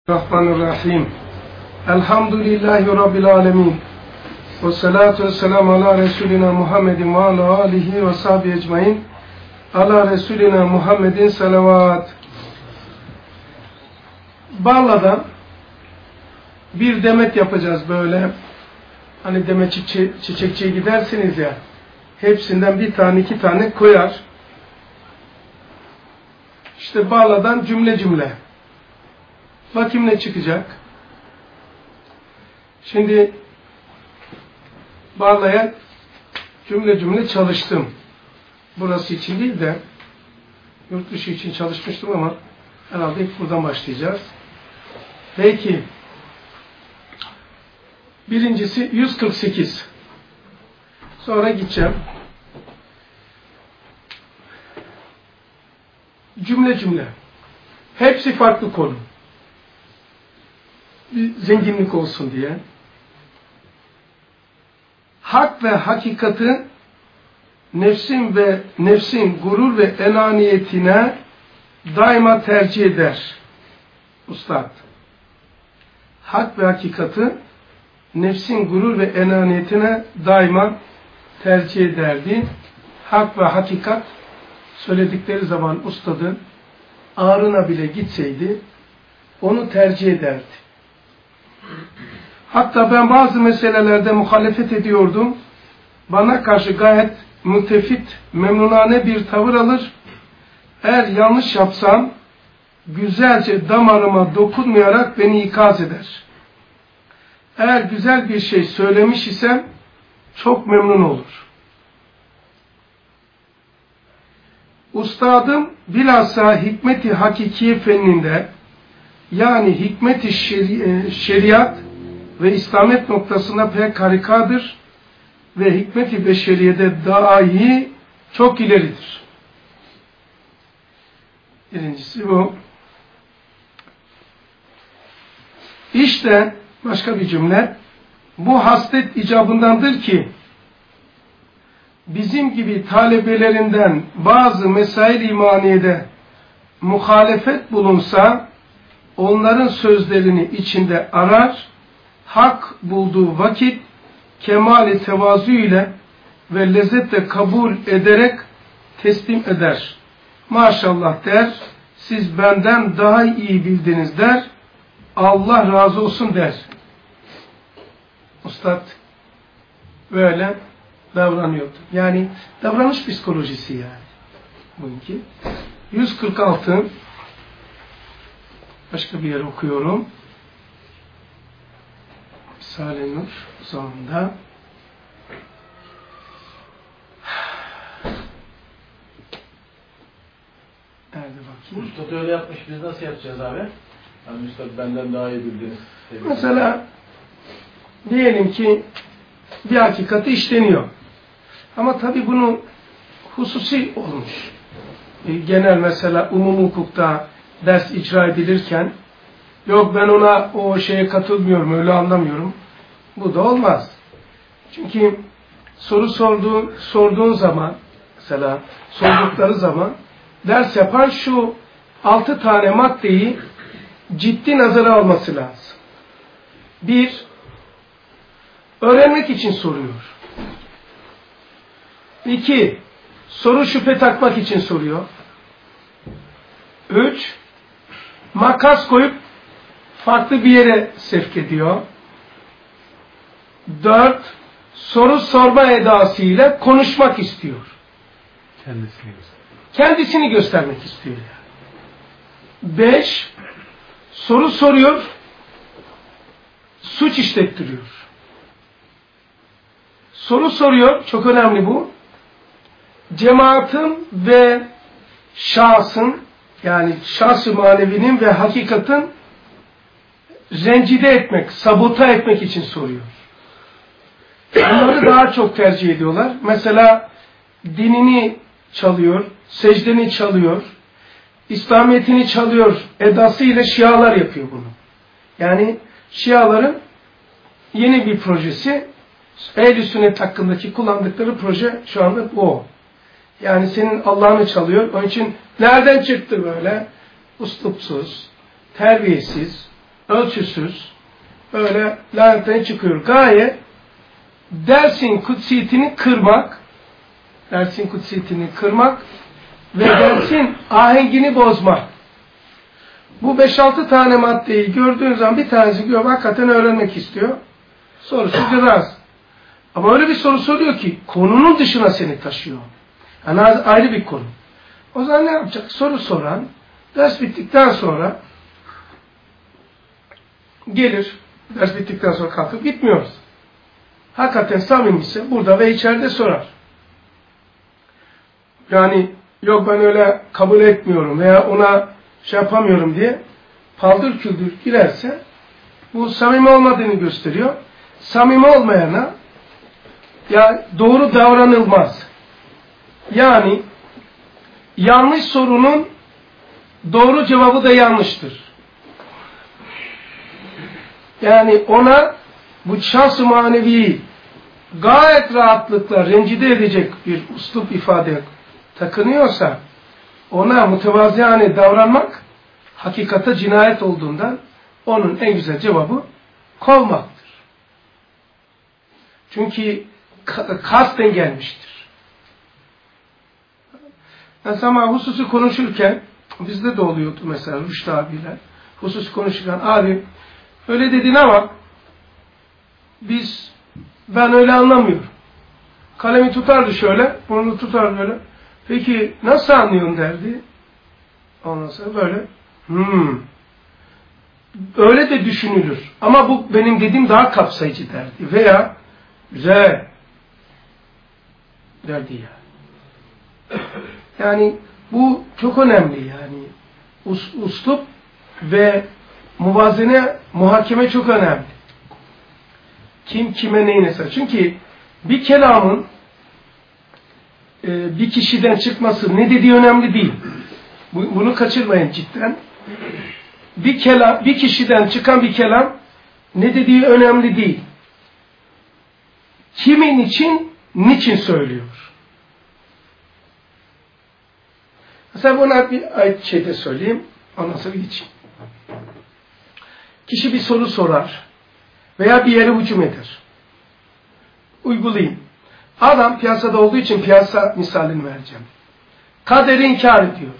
Bismillahirrahmanirrahim. Elhamdülillahi Rabbil alemin. Ve salatu ve selamu ala Resulina Muhammedin ve ala alihi ve sahbihi ecmain. Ala Resulina Muhammedin salavat. Barla'da bir demet yapacağız böyle. Hani demet çiçekçiye gidersiniz ya. Hepsinden bir tane iki tane koyar. İşte Barla'dan cümle cümle. Bakayım ne çıkacak. Şimdi Barla'ya cümle cümle çalıştım. Burası için değil de yurt dışı için çalışmıştım ama herhalde ilk buradan başlayacağız. Peki. Birincisi 148. Sonra gideceğim. Cümle cümle. Hepsi farklı konu. Bir zenginlik olsun diye. Hak ve hakikati nefsin gurur ve enaniyetine daima tercih eder. Ustad. Hak ve hakikati nefsin gurur ve enaniyetine daima tercih ederdi. Hak ve hakikat söyledikleri zaman ustadın ağrına bile gitseydi onu tercih ederdi. Hatta ben bazı meselelerde muhalefet ediyordum. Bana karşı gayet mütefit, memnunane bir tavır alır. Eğer yanlış yapsam güzelce damarıma dokunmayarak beni ikaz eder. Eğer güzel bir şey söylemiş isem çok memnun olur. Ustadım bilhassa hikmet-i hakikiye fenninde yani hikmet-i şeriat ve İslamet noktasında pek harikadır ve hikmet-i beşeriyede dahi çok ileridir. Birincisi bu. İşte başka bir cümle. Bu haslet icabındandır ki bizim gibi talebelerinden bazı mesail imaniyede muhalefet bulunsa onların sözlerini içinde arar, hak bulduğu vakit kemali tevazu ile ve lezzetle kabul ederek teslim eder. Maşallah der, siz benden daha iyi bildiniz der, Allah razı olsun der. Ustad böyle davranıyordu. Yani davranış psikolojisi yani. Bugünkü. 146 başka bir yer okuyorum. Risale-i Nur sonunda. Nerede bakayım? Üstad öyle yapmış. Biz nasıl yapacağız abi? Yani Üstad benden daha iyi bildiniz. Mesela diyelim ki bir hakikati işleniyor. Ama tabii bunu hususi olmuş. Genel mesela umum hukukta ders icra edilirken yok ben ona o şeye katılmıyorum, öyle anlamıyorum. Bu da olmaz. Çünkü soru sorduğun zaman mesela sordukları zaman ders yapan şu 6 tane maddeyi ciddi nazara alması lazım. 1. Öğrenmek için soruyor. 2. Soru şüphe takmak için soruyor. 3. Makas koyup farklı bir yere sevk ediyor. 4. Soru sorma edasıyla konuşmak istiyor. Kendisini göstermek istiyor. 5. Soru soruyor, suç işlettiriyor. Soru soruyor, çok önemli bu. Cemaatin ve şahsın, yani şahs-ı manevinin ve hakikatin rencide etmek, sabote etmek için soruyor. Bunları daha çok tercih ediyorlar. Mesela dinini çalıyor, secdeni çalıyor, İslamiyetini çalıyor edasıyla Şialar yapıyor bunu. Yani Şiaların yeni bir projesi, Ehl-i Sünnet hakkındaki kullandıkları proje şu anda o. Yani senin Allah'ını çalıyor. Onun için nereden çıktı böyle? Uslupsuz, terbiyesiz, ölçüsüz, böyle lanetten çıkıyor. Gaye, dersin kutsiyetini kırmak ve dersin ahengini bozmak. Bu 5-6 tane maddeyi gördüğün zaman bir tanesi diyor, hakikaten öğrenmek istiyor. Sorusu biraz. Ama öyle bir soru soruyor ki, konunun dışına seni taşıyor. Yani ayrı bir konu. O zaman ne yapacak? Soru soran, ders bittikten sonra gelir, ders bittikten sonra kalkıp gitmiyoruz. Hakikaten samimiyse burada ve içeride sorar. Yani yok ben öyle kabul etmiyorum veya ona şey yapamıyorum diye paldır küldür girerse bu samimi olmadığını gösteriyor. Samimi olmayana ya doğru davranılmaz. Yani yanlış sorunun doğru cevabı da yanlıştır. Yani ona bu şahs-ı maneviyi gayet rahatlıkla rencide edecek bir üslup ifade takınıyorsa ona mütevazıyane davranmak hakikate cinayet olduğundan onun en güzel cevabı kovmaktır. Çünkü kasten gelmiştir. Mesela hususi konuşurken bizde de oluyordu mesela Rüştü abiyle hususi konuşurken abi öyle dedin ama ben öyle anlamıyorum. Kalemi tutardı şöyle, burnunu tutardı böyle. Peki nasıl anlıyorsun derdi. Ondan sonra böyle öyle de düşünülür. Ama bu benim dediğim daha kapsayıcı derdi. Veya güzel derdi ya. Yani bu çok önemli yani. Uslup ve muvazene, muhakeme çok önemli. Kim kime neyi neser. Çünkü bir kelamın bir kişiden çıkması ne dediği önemli değil. Bunu kaçırmayın cidden. Bir kişiden çıkan bir kelam ne dediği önemli değil. Kimin için, niçin söylüyor? Mesela buna bir ayet şeyde söyleyeyim. Ondan sonra geçeyim. Kişi bir soru sorar veya bir yere hücum eder. Uygulayayım. Adam piyasada olduğu için piyasa misalini vereceğim. Kaderi inkar ediyor.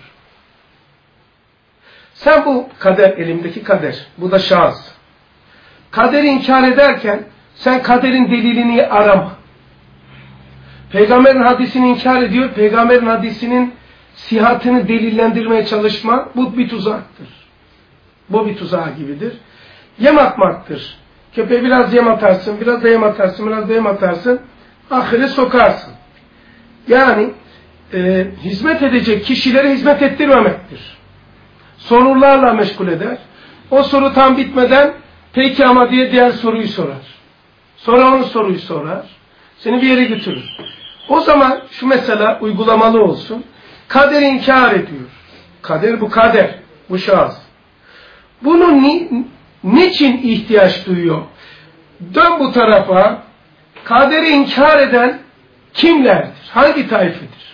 Sen bu kader, elimdeki kader, bu da şahıs. Kaderi inkar ederken sen kaderin delilini arama. Peygamberin hadisini inkar ediyor, peygamberin hadisinin sihatını delillendirmeye çalışma, bu bir tuzaktır. Bu bir tuzak gibidir. Yem atmaktır. Köpeğe biraz yem atarsın, biraz da yem atarsın, biraz da yem atarsın, ahire sokarsın. Yani hizmet edecek kişilere hizmet ettirmemektir. Sorularla meşgul eder. O soru tam bitmeden peki ama diye diğer soruyu sorar. Sonra onun soruyu sorar. Seni bir yere götürür. O zaman şu mesela uygulamalı olsun. Kaderi inkar ediyor. Kader bu kader. Bu şahıs. Bunu niçin ihtiyaç duyuyor? Dön bu tarafa. Kaderi inkar eden kimlerdir? Hangi taifedir?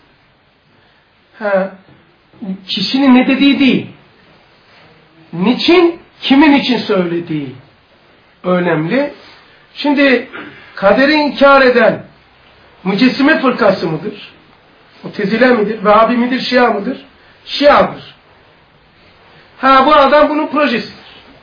Kişinin ne dediği değil. Niçin, kimin için söylediği önemli. Şimdi kaderi inkar eden mücessime fırkası mıdır? Mutezile midir? Vehhabi midir? Şia mıdır? Şiadır. Bu adam bunun projesidir.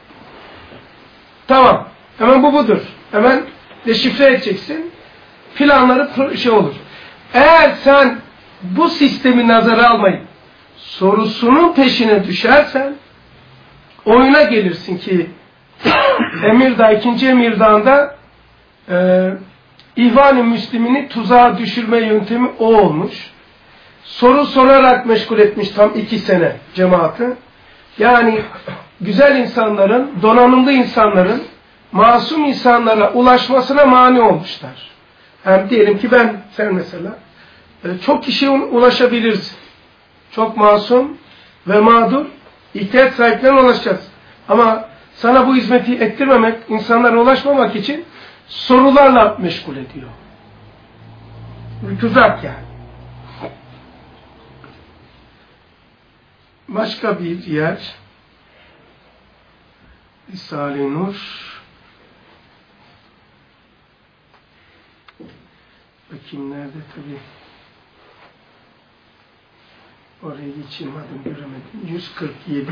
Tamam. Hemen bu budur. Hemen deşifre edeceksin. Planları olur. Eğer sen bu sistemi nazara almayıp sorusunun peşine düşersen oyuna gelirsin ki Emirdağ, 2. Emirdağ'da İhvan-ı Müslimini tuzağa düşürme yöntemi o olmuş. Soru sorarak meşgul etmiş tam 2 sene cemaati. Yani güzel insanların, donanımlı insanların masum insanlara ulaşmasına mani olmuşlar. Yani diyelim ki sen mesela çok kişiye ulaşabilirsin. Çok masum ve mağdur, ihtiyaç sahiplerine ulaşacaksın. Ama sana bu hizmeti ettirmemek, insanlara ulaşmamak için sorularla meşgul ediyor. Bir tuzak yani. Başka bir yer. Risale-i Nur. Bakayım nerede tabii. Oraya geçeyim madem göremedim. 147.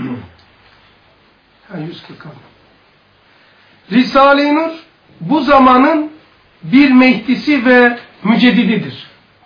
146. Risale-i Nur bu zamanın bir Mehdisi ve müceddididir.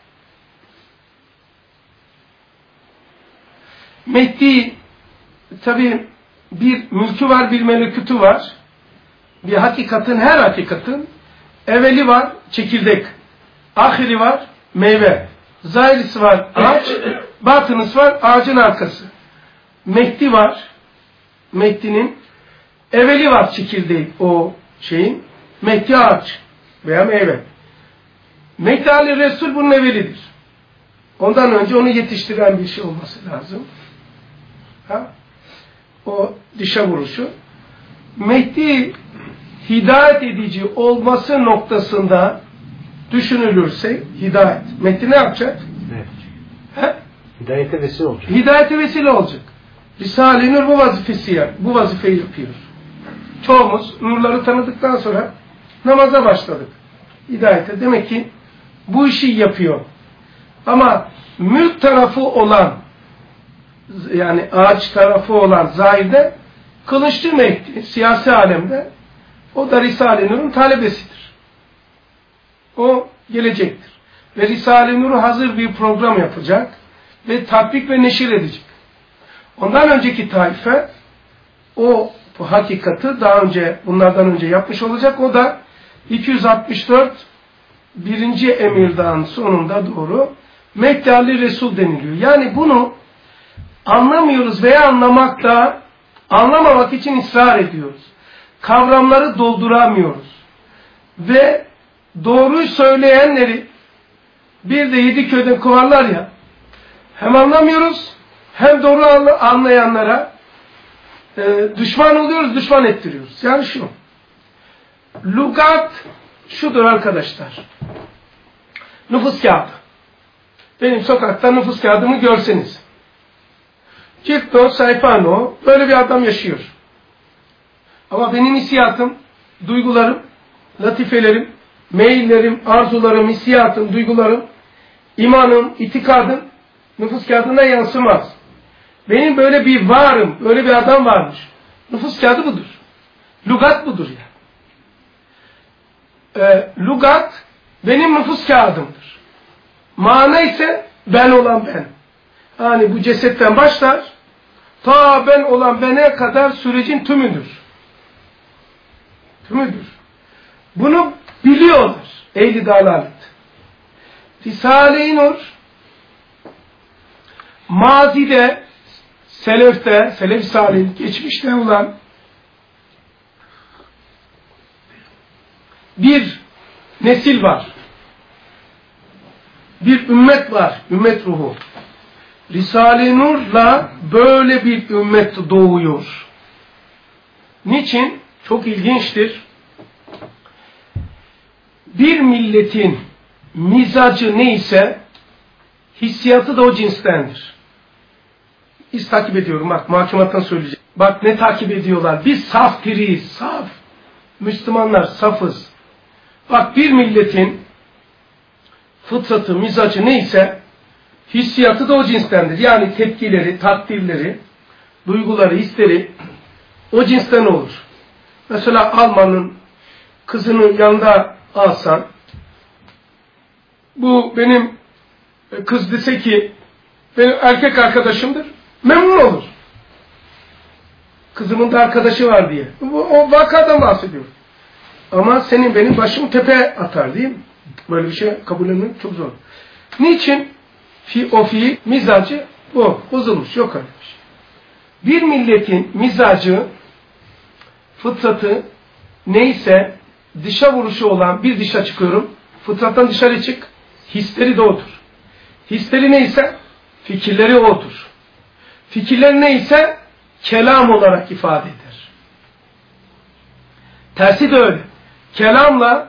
Mehdi tabi bir mülkü var, bir melekutu var. Bir hakikatin, her hakikatin evveli var, çekirdek. Ahiri var, meyve. Zahirisi var, ağaç. Batınısı var, ağacın arkası. Mehdi var. Mehdi'nin evveli var, çekirdeği o şeyin. Mehdi ağaç veya meyve. Mehdi Ali Resul bunun evvelidir. Ondan önce onu yetiştiren bir şey olması lazım. Ha? O dişe vuruşu. Mehdi hidayet edici olması noktasında düşünülürse hidayet. Mehdi ne yapacak? Evet. He? Hidayete vesile olacak. Hidayete vesile olacak. Risale-i Nur bu vazifeyi yapıyor. Çoğumuz nurları tanıdıktan sonra namaza başladık. Hidayete. Demek ki bu işi yapıyor. Ama mülk tarafı olan, yani ağaç tarafı olan zahirde kılıçlı Mehdi, siyasi alemde o da Risale-i Nur'un talebesidir. O gelecektir. Ve Risale-i Nur'u hazır bir program yapacak ve tatbik ve neşir edecek. Ondan önceki taife bu hakikati daha önce, bunlardan önce yapmış olacak. O da 264 1. emirden sonunda doğru Mehdi Ali Resul deniliyor. Yani bunu anlamıyoruz veya anlamamak için ısrar ediyoruz. Kavramları dolduramıyoruz. Ve doğruyu söyleyenleri bir de 7 köyden kovarlar ya, hem anlamıyoruz hem doğru anlayanlara düşman oluyoruz, düşman ettiriyoruz. Yani şu. Lugat şudur arkadaşlar. Nüfus kağıdı. Benim sokakta nüfus kağıdımı görseniz. Cilt 4 sayfa o. Böyle bir adam yaşıyor. Ama benim hissiyatım, duygularım, latifelerim, meyillerim, arzularım, hissiyatım, duygularım, imanım, itikadım nüfus kağıdına yansımaz. Benim böyle bir varım, böyle bir adam varmış. Nüfus kağıdı budur. Lugat budur ya. Lugat benim nüfus kağıdımdır. Mana ise ben olan ben. Yani bu cesetten başlar, ta ben olan bene kadar sürecin tümüdür. Tümüdür. Bunu biliyorlar. Ehli dalalet. Risale-i Nur mazide, selefte, selef-i salih, geçmişte olan bir nesil var. Bir ümmet var. Ümmet ruhu. Risale-i Nur'la böyle bir ümmet doğuyor. Niçin? Çok ilginçtir. Bir milletin mizacı neyse hissiyatı da o cinstendir. Biz takip ediyorum. Bak mahkumattan söyleyeceğim. Bak ne takip ediyorlar. Biz saf biriyiz. Saf. Müslümanlar safız. Bak bir milletin fıtratı, mizacı neyse hissiyatı da o cinstendir. Yani tepkileri, takdirleri, duyguları, hisleri o cinsten olur. Mesela Alman'ın kızını yanında alsan, bu benim kız dese ki benim erkek arkadaşımdır, memnun olur. Kızımın da arkadaşı var diye. O vakadan bahsediyor. Ama senin benim başım tepe atar değil mi? Böyle bir şey kabul etmek çok zor. Niçin? Mizacı bu. Bozulmuş. Yok öyle bir şey. Bir milletin mizacı, fıtratı neyse dışa vuruşu olan bir dışa çıkıyorum. Fıtrattan dışarı çık. Hisleri de odur. Hisleri neyse fikirleri odur. Fikirleri neyse kelam olarak ifade eder. Tersi de öyle. Kelamla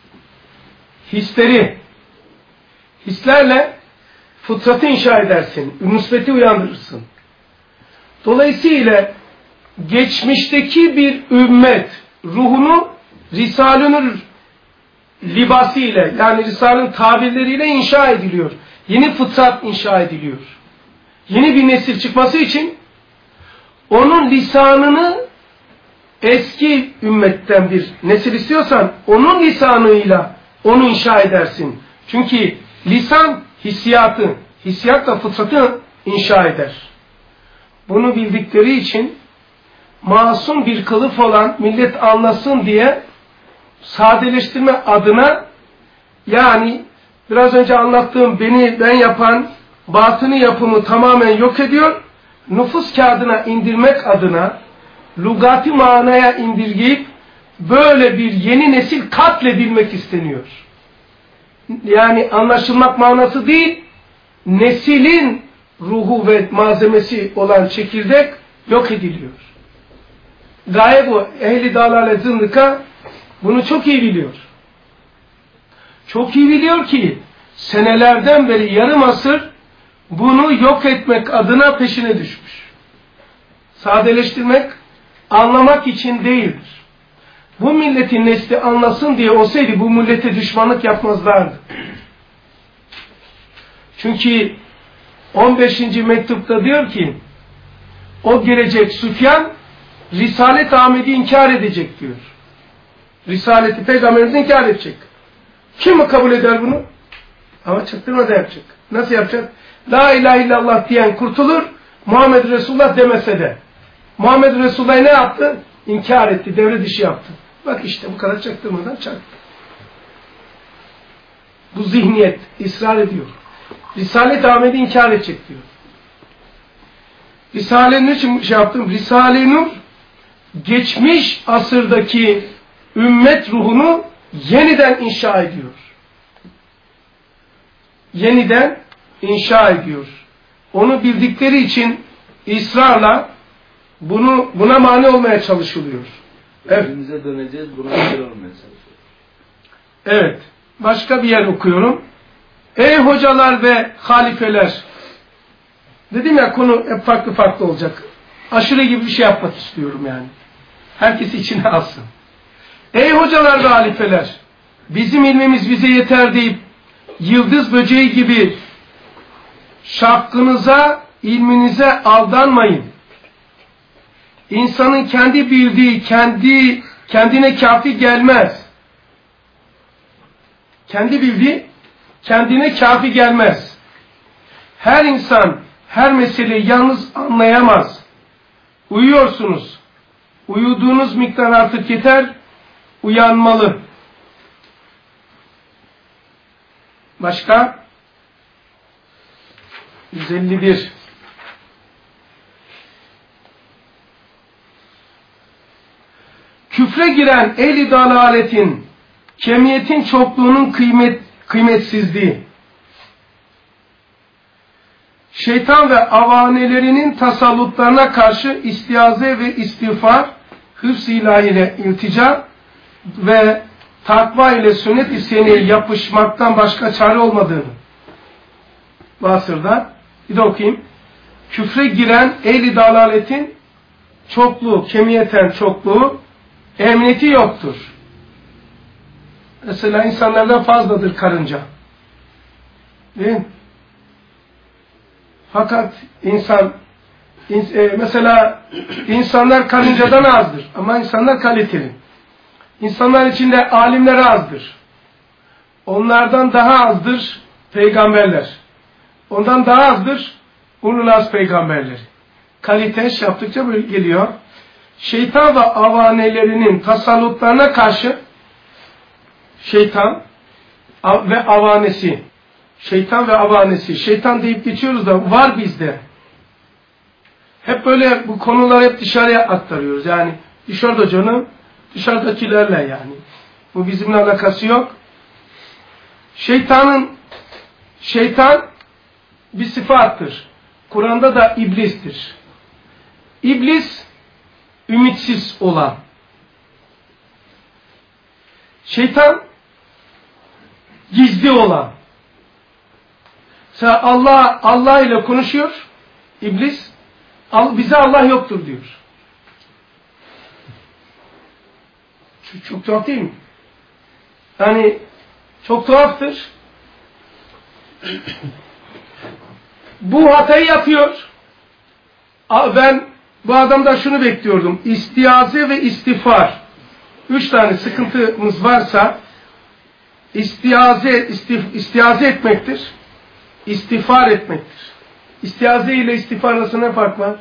hislerle fıtratı inşa edersin. Müsbeti uyandırırsın. Dolayısıyla geçmişteki bir ümmet ruhunu Risale-i Nur libası ile, yani Risale'nin tabirleriyle inşa ediliyor. Yeni fıtrat inşa ediliyor. Yeni bir nesil çıkması için onun lisanını, eski ümmetten bir nesil istiyorsan onun lisanıyla onu inşa edersin. Çünkü lisan hissiyatı, hissiyat da fıtratı inşa eder. Bunu bildikleri için masum bir kılıf olan millet anlasın diye sadeleştirme adına, yani biraz önce anlattığım beni ben yapan batını yapımı tamamen yok ediyor. Nüfus kağıdına indirmek adına lugati manaya indirgeyip böyle bir yeni nesil katledilmek isteniyor. Yani anlaşılmak manası değil, neslin ruhu ve malzemesi olan çekirdek yok ediliyor. Gaye bu. Ehli dalalet zındıka bunu çok iyi biliyor. Çok iyi biliyor ki senelerden beri yarım asır bunu yok etmek adına peşine düşmüş. Sadeleştirmek, anlamak için değildir. Bu milletin nesli anlasın diye olsaydı bu millete düşmanlık yapmazlardı. Çünkü 15. mektupta diyor ki o gelecek Süfyan Risalet Ahmet'i inkar edecek diyor. Risaleti Peygamberimizi inkar edecek. Kim kabul eder bunu? Ama çaktırmadan yapacak. Nasıl yapacak? La ilahe illallah diyen kurtulur, Muhammed Resulullah demese de. Muhammed Resulullah ne yaptı? İnkar etti, devre dışı yaptı. Bak işte bu kadar çaktırmadan çaktı. Bu zihniyet ısrar ediyor. Risale-i Ahmet'i inkar edecek diyor. Risale'nin için şey yaptım? Risale-i Nur geçmiş asırdaki ümmet ruhunu yeniden inşa ediyor. Yeniden inşa ediyor. Onu bildikleri için ısrarla buna mani olmaya çalışılıyor. Evet. Evimize döneceğiz, buna engel olmaya çalışıyoruz. Evet. Başka bir yer okuyorum. Ey hocalar ve halifeler. Dedim ya konu hep farklı farklı olacak. Aşure gibi bir şey yapmak istiyorum yani. Herkes içine alsın. Ey hocalar ve halifeler. Bizim ilmimiz bize yeter deyip yıldız böceği gibi şakkınıza, ilminize aldanmayın. İnsanın kendi bildiği, kendine kafi gelmez. Kendi bildiği, kendine kafi gelmez. Her insan, her meseleyi yalnız anlayamaz. Uyuyorsunuz. Uyuduğunuz miktar artık yeter, uyanmalı. Başka? 151. Küfre giren ehli dalaletin, kemiyetin çokluğunun kıymetsizliği, şeytan ve avanelerinin tasallutlarına karşı istiaze ve istiğfar, hıfz-ı ilahiyle iltica ve takva ile sünnet-i seniyye yapışmaktan başka çare olmadığını bu asırda, bir de okuyayım. Küfre giren ehli dalaletin çokluğu, kemiyeten çokluğu, emniyeti yoktur. Mesela insanlardan fazladır karınca. Değil mi? Fakat mesela insanlar karıncadan azdır ama insanlar kaliteli. İnsanlar içinde alimler azdır. Onlardan daha azdır peygamberler. Ondan daha azdır ulul azm peygamberleri. Kalite yaptıkça böyle geliyor. Şeytan ve avanelerinin tasallutlarına karşı şeytan ve avanesi, şeytan ve avanesi, şeytan deyip geçiyoruz da var bizde. Hep böyle bu konuları hep dışarıya aktarıyoruz. Yani dışarıda canım, dışarıdakilerle yani. Bu bizimle alakası yok. Şeytan bir sıfattır. Kur'an'da da iblistir. İblis ümitsiz olan. Şeytan gizli olan. Mesela Allah ile konuşuyor. İblis bize Allah yoktur diyor. Çok tuhaf değil mi? Yani çok tuhaftır. Bu hatayı yapıyor. Ben bu adamdan şunu bekliyordum. İstiaze ve istiğfar. 3 tane sıkıntımız varsa istiaze etmektir. İstiğfar etmektir. İstiaze ile istiğfar arasında ne fark var?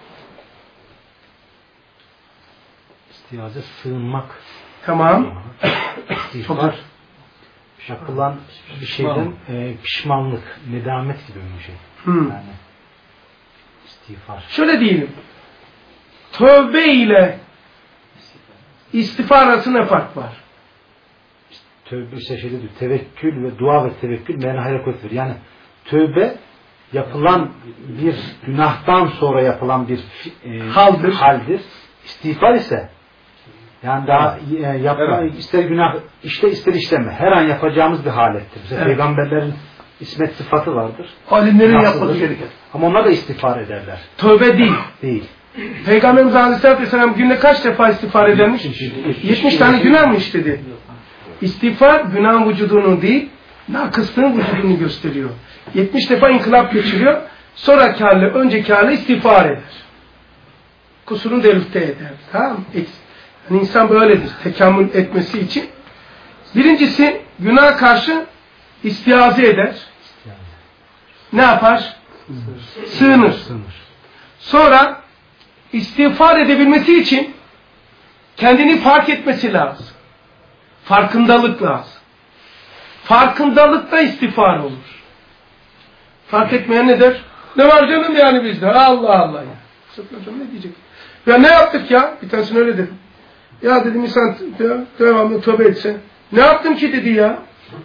İstiaze sığınmak. Tamam. İstiğfar yapılan bir şeyden pişmanlık, nedamet gibi bir şey. Yani istiğfar. Şöyle diyelim. Tövbe ile istiğfar arasında ne fark var? Tövbe ise şey diyor, tevekkül ve dua ve tevekkül meğer hayra koyulur. Yani tövbe yapılan bir günahtan sonra yapılan bir haldir. İstiğfar ise yani daha ister günah işte ister işleme. Her an yapacağımız bir halettir. Mesela peygamberlerin ismet sıfatı vardır. Alimlerin yapması gereken. Ama onlar da istiğfar ederler. Tövbe değil. Değil. Peygamberimiz Aleyhisselatü Vesselam günde kaç defa istiğfar edermiş? 70 tane günah mı işledi? İstiğfar günahın vücudunu değil, nakıslığın vücudunu gösteriyor. 70 defa inkılap geçiriyor. Sonraki hali, önceki hali istiğfar eder. Kusurunu delifte eder. Tamam mı? Yani insan böyledir. Tekamül etmesi için. Birincisi günah karşı istiaze eder. Ne yapar? Sığınır. Sonra istiğfar edebilmesi için kendini fark etmesi lazım. Farkındalık lazım. Farkındalıkta istiğfar olur. Fark etmeyen ne der? Ne var canım yani bizde? Allah Allah ya. Hocam ne diyecek? Ya ne yaptık ya? Bir tanesine öyle dedim. Ya dedim insan devamlı tövbe etse. Ne yaptım ki dedi ya?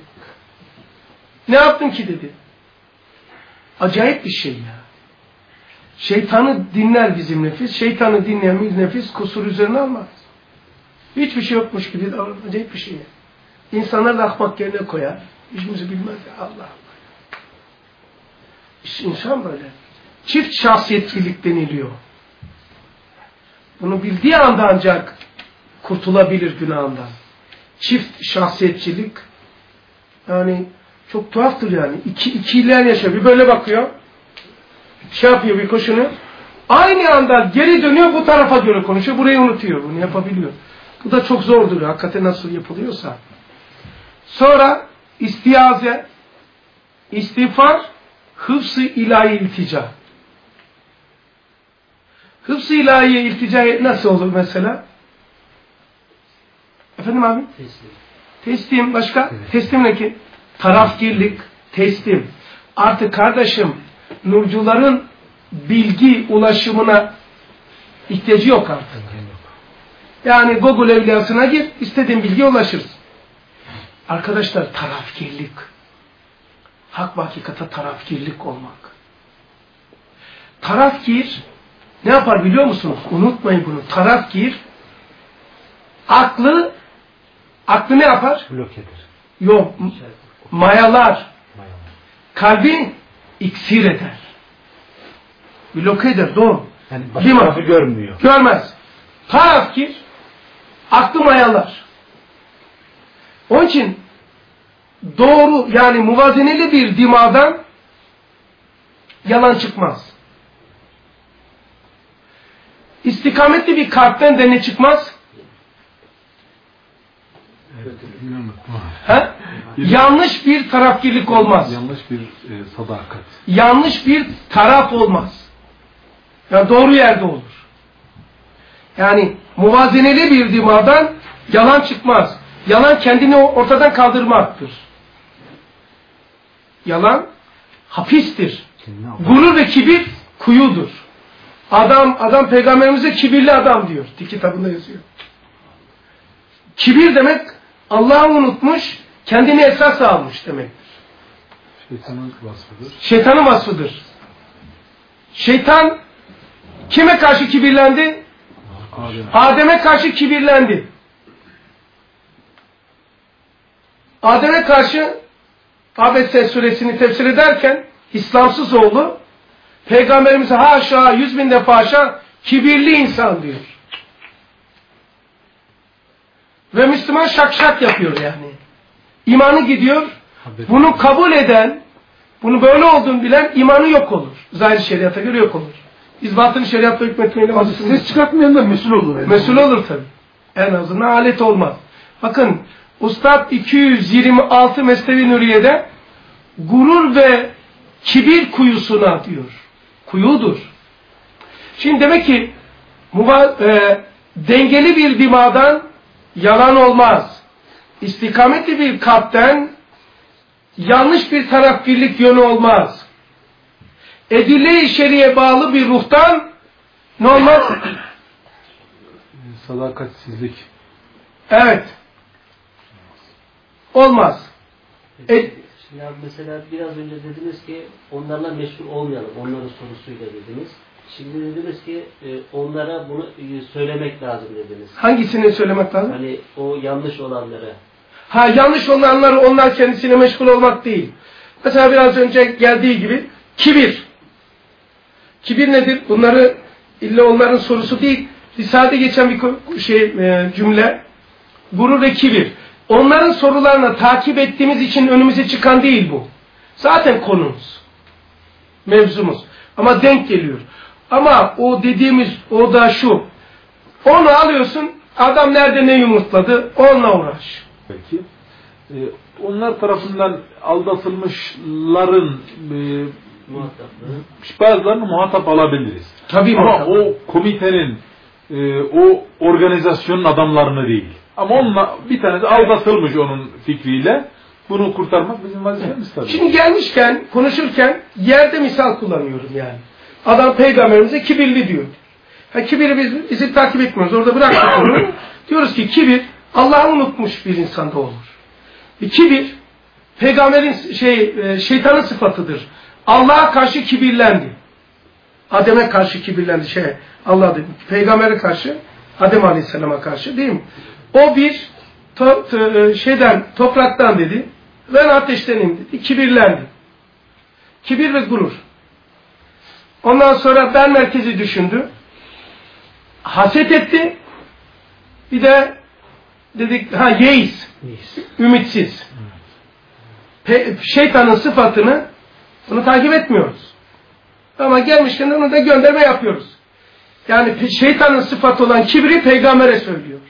Ne yaptım ki dedi. Acayip bir şey ya. Şeytanı dinler bizim nefis. Şeytanı dinleyen bizim nefis kusur üzerine almaz. Hiçbir şey yokmuş gibi davranır. Acayip bir şey ya. İnsanlar da ahmak yerine koyar. Hiçbirimizi bilmez ya. Allah Allah. İşte insan böyle. Çift şahsiyetçilik deniliyor. Bunu bildiği anda ancak kurtulabilir günahından. Çift şahsiyetçilik yani çok tuhaftır yani. İkiler yaşıyor. Bir böyle bakıyor. Şey yapıyor bir koşunu. Aynı anda geri dönüyor bu tarafa göre konuşuyor. Burayı unutuyor. Bunu yapabiliyor. Bu da çok zordur. Hakikaten nasıl yapılıyorsa. Sonra istiaze, istiğfar, hıfz-ı ilahi iltica. Hıfz-ı ilahiye iltica nasıl olur mesela? Efendim abi? Teslim. Başka? Evet. Teslim ne ki? Tarafgirlik, teslim. Artık kardeşim, nurcuların bilgi ulaşımına ihtiyacı yok artık. Yani Google evliyasına gir, istediğin bilgiye ulaşırsın. Arkadaşlar tarafgirlik. Hak ve hakikate tarafgirlik olmak. Tarafgir ne yapar biliyor musunuz? Unutmayın bunu. Tarafgir aklı ne yapar? Blok eder. Yok. Mayalar. Kalbi iksir eder. Blok eder. Doğru. Yani başka tarafı görmüyor. Görmez. Tarafgir aklı mayalar. Onun için doğru yani muvazeneli bir dimağdan yalan çıkmaz. İstikametli bir kalpten de ne çıkmaz? Ha? Yanlış bir tarafgirlik olmaz. Yanlış bir sadakat. Yanlış bir taraf olmaz. Yani doğru yerde olur. Yani muvazeneli bir dimağdan yalan çıkmaz. Yalan kendini ortadan kaldırmaktır. Yalan hapistir. Gurur ve kibir kuyudur. Adam peygamberimize kibirli adam diyor. Kitabında yazıyor. Kibir demek Allah'ı unutmuş, kendini esas almış demektir. Şeytanın vasfıdır. Şeytanın vasfıdır. Şeytan kime karşı kibirlendi? Adem'e karşı kibirlendi. Adem'e karşı Abese suresini tefsir ederken İslamsız oğlu Peygamberimize haşa 100.000 defa haşa kibirli insan diyor. Ve Müslüman şak şak yapıyor yani. İmanı gidiyor. Bunu kabul eden, bunu böyle olduğunu bilen imanı yok olur. Zahir şeriata göre yok olur. Biz batın şeriatla hükmetmeyle ses çıkartmayan da mesul olur. Yani. Mesul olur tabi. En azından alet olmaz. Bakın Ustad 226 Mesnevi Nuriye'de gurur ve kibir kuyusuna diyor. Kuyudur. Şimdi demek ki dengeli bir dimadan yalan olmaz. İstikametli bir kalpten yanlış bir tarafgirlik yönü olmaz. Edille-i şeriye bağlı bir ruhtan ne olmaz? Sadakatsizlik. Evet. Olmaz. Şimdi mesela biraz önce dediniz ki onlarla meşgul olmayalım. Onların sorusuyla dediniz. Şimdi dediniz ki onlara bunu söylemek lazım dediniz. Hangisini söylemek lazım? Hani o yanlış olanları. Yanlış olanları onlar kendisine meşgul olmak değil. Mesela biraz önce geldiği gibi kibir. Kibir nedir? Bunları illa onların sorusu değil. Risale'de geçen bir cümle. Gurur ve kibir. Onların sorularını takip ettiğimiz için önümüze çıkan değil bu. Zaten konumuz. Mevzumuz. Ama denk geliyor. Ama o dediğimiz o da şu. Onu alıyorsun. Adam nerede ne yumurtladı? Onunla uğraş. Peki. Onlar tarafından aldatılmışların bazılarını muhatap alabiliriz. Tabii ama muhatap. O komitenin o organizasyonun adamlarını değil. Ama onunla bir tanesi aldatılmış onun fikriyle. Bunu kurtarmak bizim vazifemiz tabii. Şimdi gelmişken, konuşurken yerde misal kullanıyorum yani. Adam peygamberimize kibirli diyor. Kibiri bizi takip etmiyoruz. Orada bıraktık onu. Diyoruz ki kibir Allah'ı unutmuş bir insanda olur. Kibir peygamberin şeytanın sıfatıdır. Allah'a karşı kibirlendi. Adem'e karşı kibirlendi. Allah dedi. Peygamber'e karşı, Adem Aleyhisselam'a karşı değil mi? O bir topraktan dedi. Ben ateştenim dedi. Kibirlendi. Kibir ve gurur. Ondan sonra ben merkezi düşündü. Haset etti. Bir de dedik yeis. Ümitsiz. Şeytanın sıfatını bunu takip etmiyoruz. Ama gelmişken onu da gönderme yapıyoruz. Yani şeytanın sıfatı olan kibri peygambere söylüyor.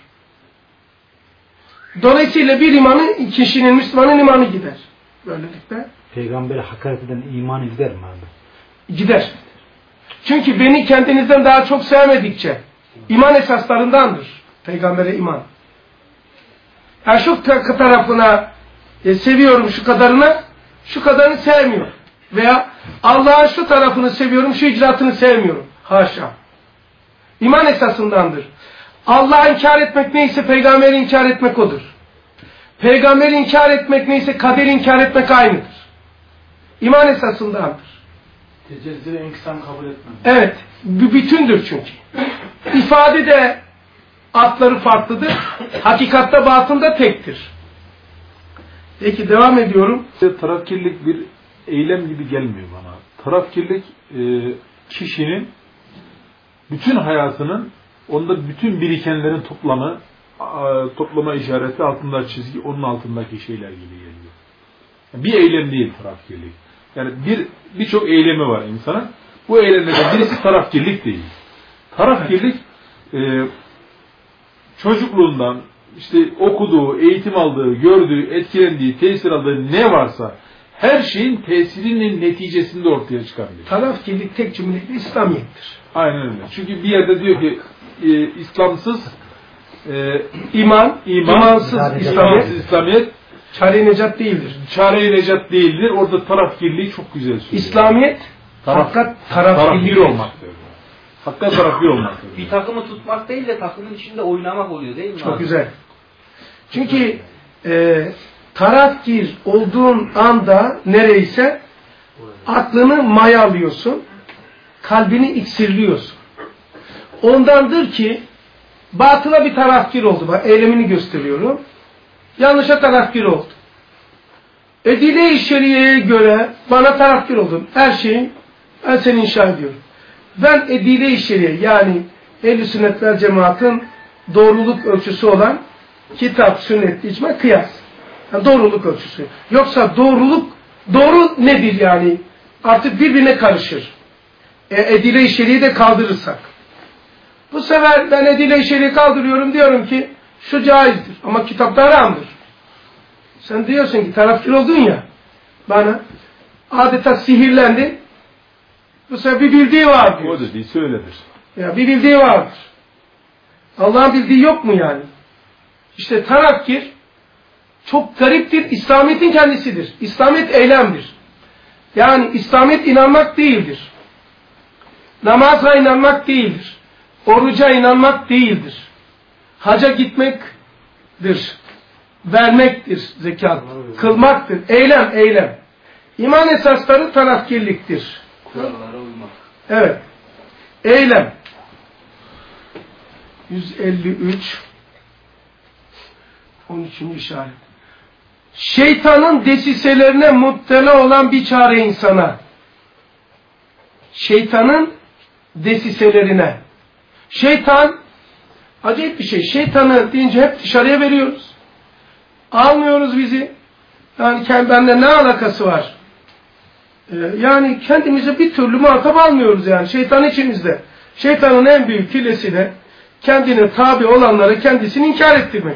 Dolayısıyla bir imanı, kişinin, Müslümanın imanı gider. Böylelikle. Peygambere hakaret eden imanı gider mi abi? Gider. Çünkü beni kendinizden daha çok sevmedikçe iman esaslarındandır. Peygambere iman. Yani şu tarafına seviyorum şu kadarını sevmiyor. Veya Allah'ın şu tarafını seviyorum, şu icraatını sevmiyorum. Haşa. İman esasındandır. Allah'ı inkar etmek neyse peygamberi inkar etmek odur. Peygamberi inkar etmek neyse kaderi inkar etmek aynıdır. İman esasındandır. Tecezzi ve inkisam kabul etmem. Evet. Bir bütündür çünkü. İfade de atları farklıdır. Hakikatte batında tektir. Peki devam ediyorum. Tarafkirlik bir eylem gibi gelmiyor bana. Tarafkirlik kişinin bütün hayatının onda bütün birikenlerin toplama işareti altında çizgi onun altındaki şeyler gibi geliyor. Bir eylem değil tarafkirlik. Yani birçok eylemi var insanın. Bu eylemlerden birisi tarafkirlik değil. Tarafkirlik çocukluğundan işte okuduğu, eğitim aldığı, gördüğü, etkilendiği, tesir aldığı ne varsa her şeyin tesirinin neticesinde ortaya çıkarılıyor. Tarafkirlik tek cümleyle İslamiyettir. Aynen öyle. Çünkü bir yerde diyor ki İslamsız imansız İslamiyet çare-i necat değildir. Çare-i necat değildir. Orada tarafkirliği çok güzel söylüyor. İslamiyet hakikat tarafkir olmaktır. Hakikat tarafkir olmaktır. Bir takımı tutmak değil de takımın içinde oynamak oluyor değil mi? Çok abi? güzel. Çünkü tarafkir olduğun anda nereyse aklını mayalıyorsun, kalbini iksirliyorsun. Ondandır ki batıla bir tarafkir oldu. Bak eylemini gösteriyorum. Yanlışa tarafkir oldu. Edile-i şeriyeye göre bana tarafkir oldun. Her şeyi ben seni inşa ediyorum. Ben edile-i şeriye yani Ehl-i Sünnet vel Cemaat'ın doğruluk ölçüsü olan Kitap, sünnet, icma, kıyas. Yani doğruluk ölçüsü. Yoksa doğru nedir yani? Artık birbirine karışır. Edile-i şer'i de kaldırırsak. Bu sefer ben edile-i şer'i kaldırıyorum, diyorum ki şu caizdir ama kitapta haramdır. Sen diyorsun ki tarafkir oldun ya, bana adeta sihirlendin. Bu sefer bir bildiği var diyorsun. O dediyse öyledir. Ya bir bildiği vardır. Allah'ın bildiği yok mu yani? İşte tarafkir çok gariptir. İslamiyet'in kendisidir. İslamiyet eylemdir. Yani İslamiyet inanmak değildir. Namaza inanmak değildir. Oruca inanmak değildir. Haca gitmektir. Vermektir zekat. Kılmaktır. Eylem. İman esasları tarafkirliktir. Kurallara uymak. Evet. Eylem. 153 13. işaret. Şeytanın desiselerine muttala olan bir çare insana. Şeytanın desiselerine. Şeytan acayip bir şey. Şeytanı deyince hep dışarıya veriyoruz. Almıyoruz bizi. Yani bende ne alakası var? Yani kendimize bir türlü muhatap almıyoruz yani. Şeytan içimizde. Şeytanın en büyük hilesi de kendine tabi olanlara kendisini inkar ettirmek.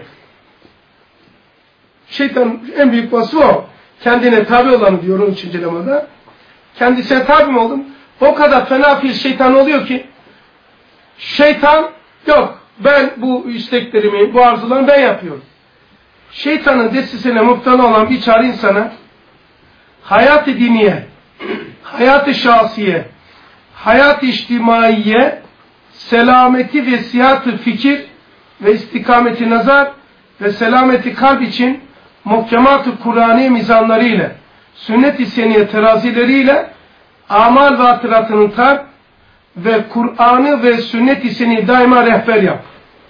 Şeytanın en büyük vasfı o. Kendine tabi olanı diyor 13. lemada. Kendisine tabi mi oldum? O kadar fena bir şeytan oluyor ki şeytan yok. Ben bu isteklerimi, bu arzularımı ben yapıyorum. Şeytanın desisine muhtala olan bir çare insana hayat-ı diniye, hayat-ı şahsiye, hayat-ı içtimaiye, selameti ve sihat-ı fikir ve istikameti nazar ve selameti kalp için muhkemat-ı Kur'ani mizanlarıyla, sünnet-i seniye terazileriyle amal ve hatıratını tar ve Kur'an'ı ve sünnet-i seniyi daima rehber yap.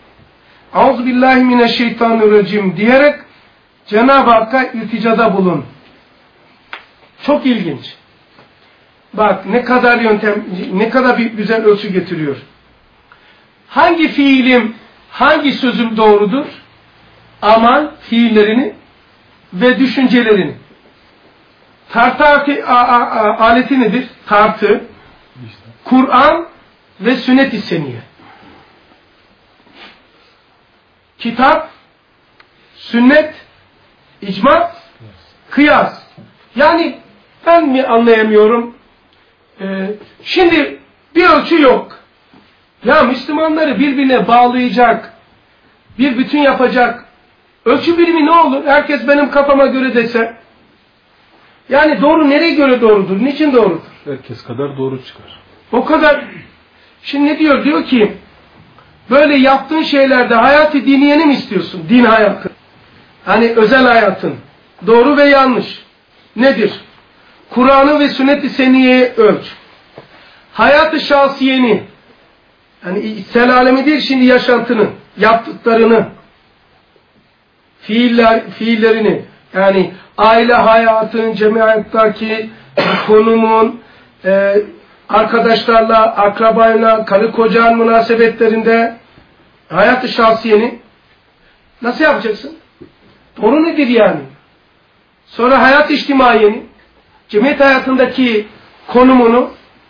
Euzubillahimineşşeytanirracim diyerek Cenab-ı Hakk'a ilticada bulun. Çok ilginç. Bak ne kadar yöntem, ne kadar bir güzel ölçü getiriyor. Hangi fiilim, hangi sözüm doğrudur? Amal fiillerini ve düşüncelerini. Tartı aleti nedir? Tartı, Kur'an ve sünnet-i seniye. Kitap, sünnet, icma, kıyas. Yani ben mi anlayamıyorum? Şimdi bir ölçü yok. Ya Müslümanları birbirine bağlayacak, bir bütün yapacak ölçü birimi ne olur? Herkes benim kafama göre dese. Yani doğru nereye göre doğrudur? Niçin doğrudur? Herkes kadar doğru çıkar. O kadar. Şimdi ne diyor? Diyor ki böyle yaptığın şeylerde hayat-ı diniyeni mi istiyorsun? Din hayatı. Hani özel hayatın. Doğru ve yanlış. Nedir? Kur'an'ı ve sünnet-i seniyeye ölç. Hayat-ı şahsiyeni. Yani içsel alemi değil şimdi yaşantını, yaptıklarını, fiillerini. Yani aile hayatın, cemiyetteki konumun, arkadaşlarla, akrabayla, karı kocanın münasebetlerinde hayat-ı şahsiyeni nasıl yapacaksın? Doğru nedir yani? Sonra hayat-ı içtimaiyeni, cemiyet hayatındaki konumunu,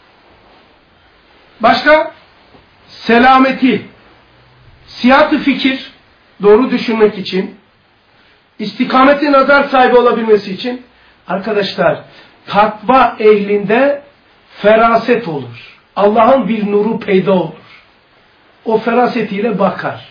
başka selameti, sihat-ı fikir, doğru düşünmek için, istikameti nazar sahibi olabilmesi için, arkadaşlar, takva ehlinde feraset olur. Allah'ın bir nuru peyda olur. O ferasetiyle bakar.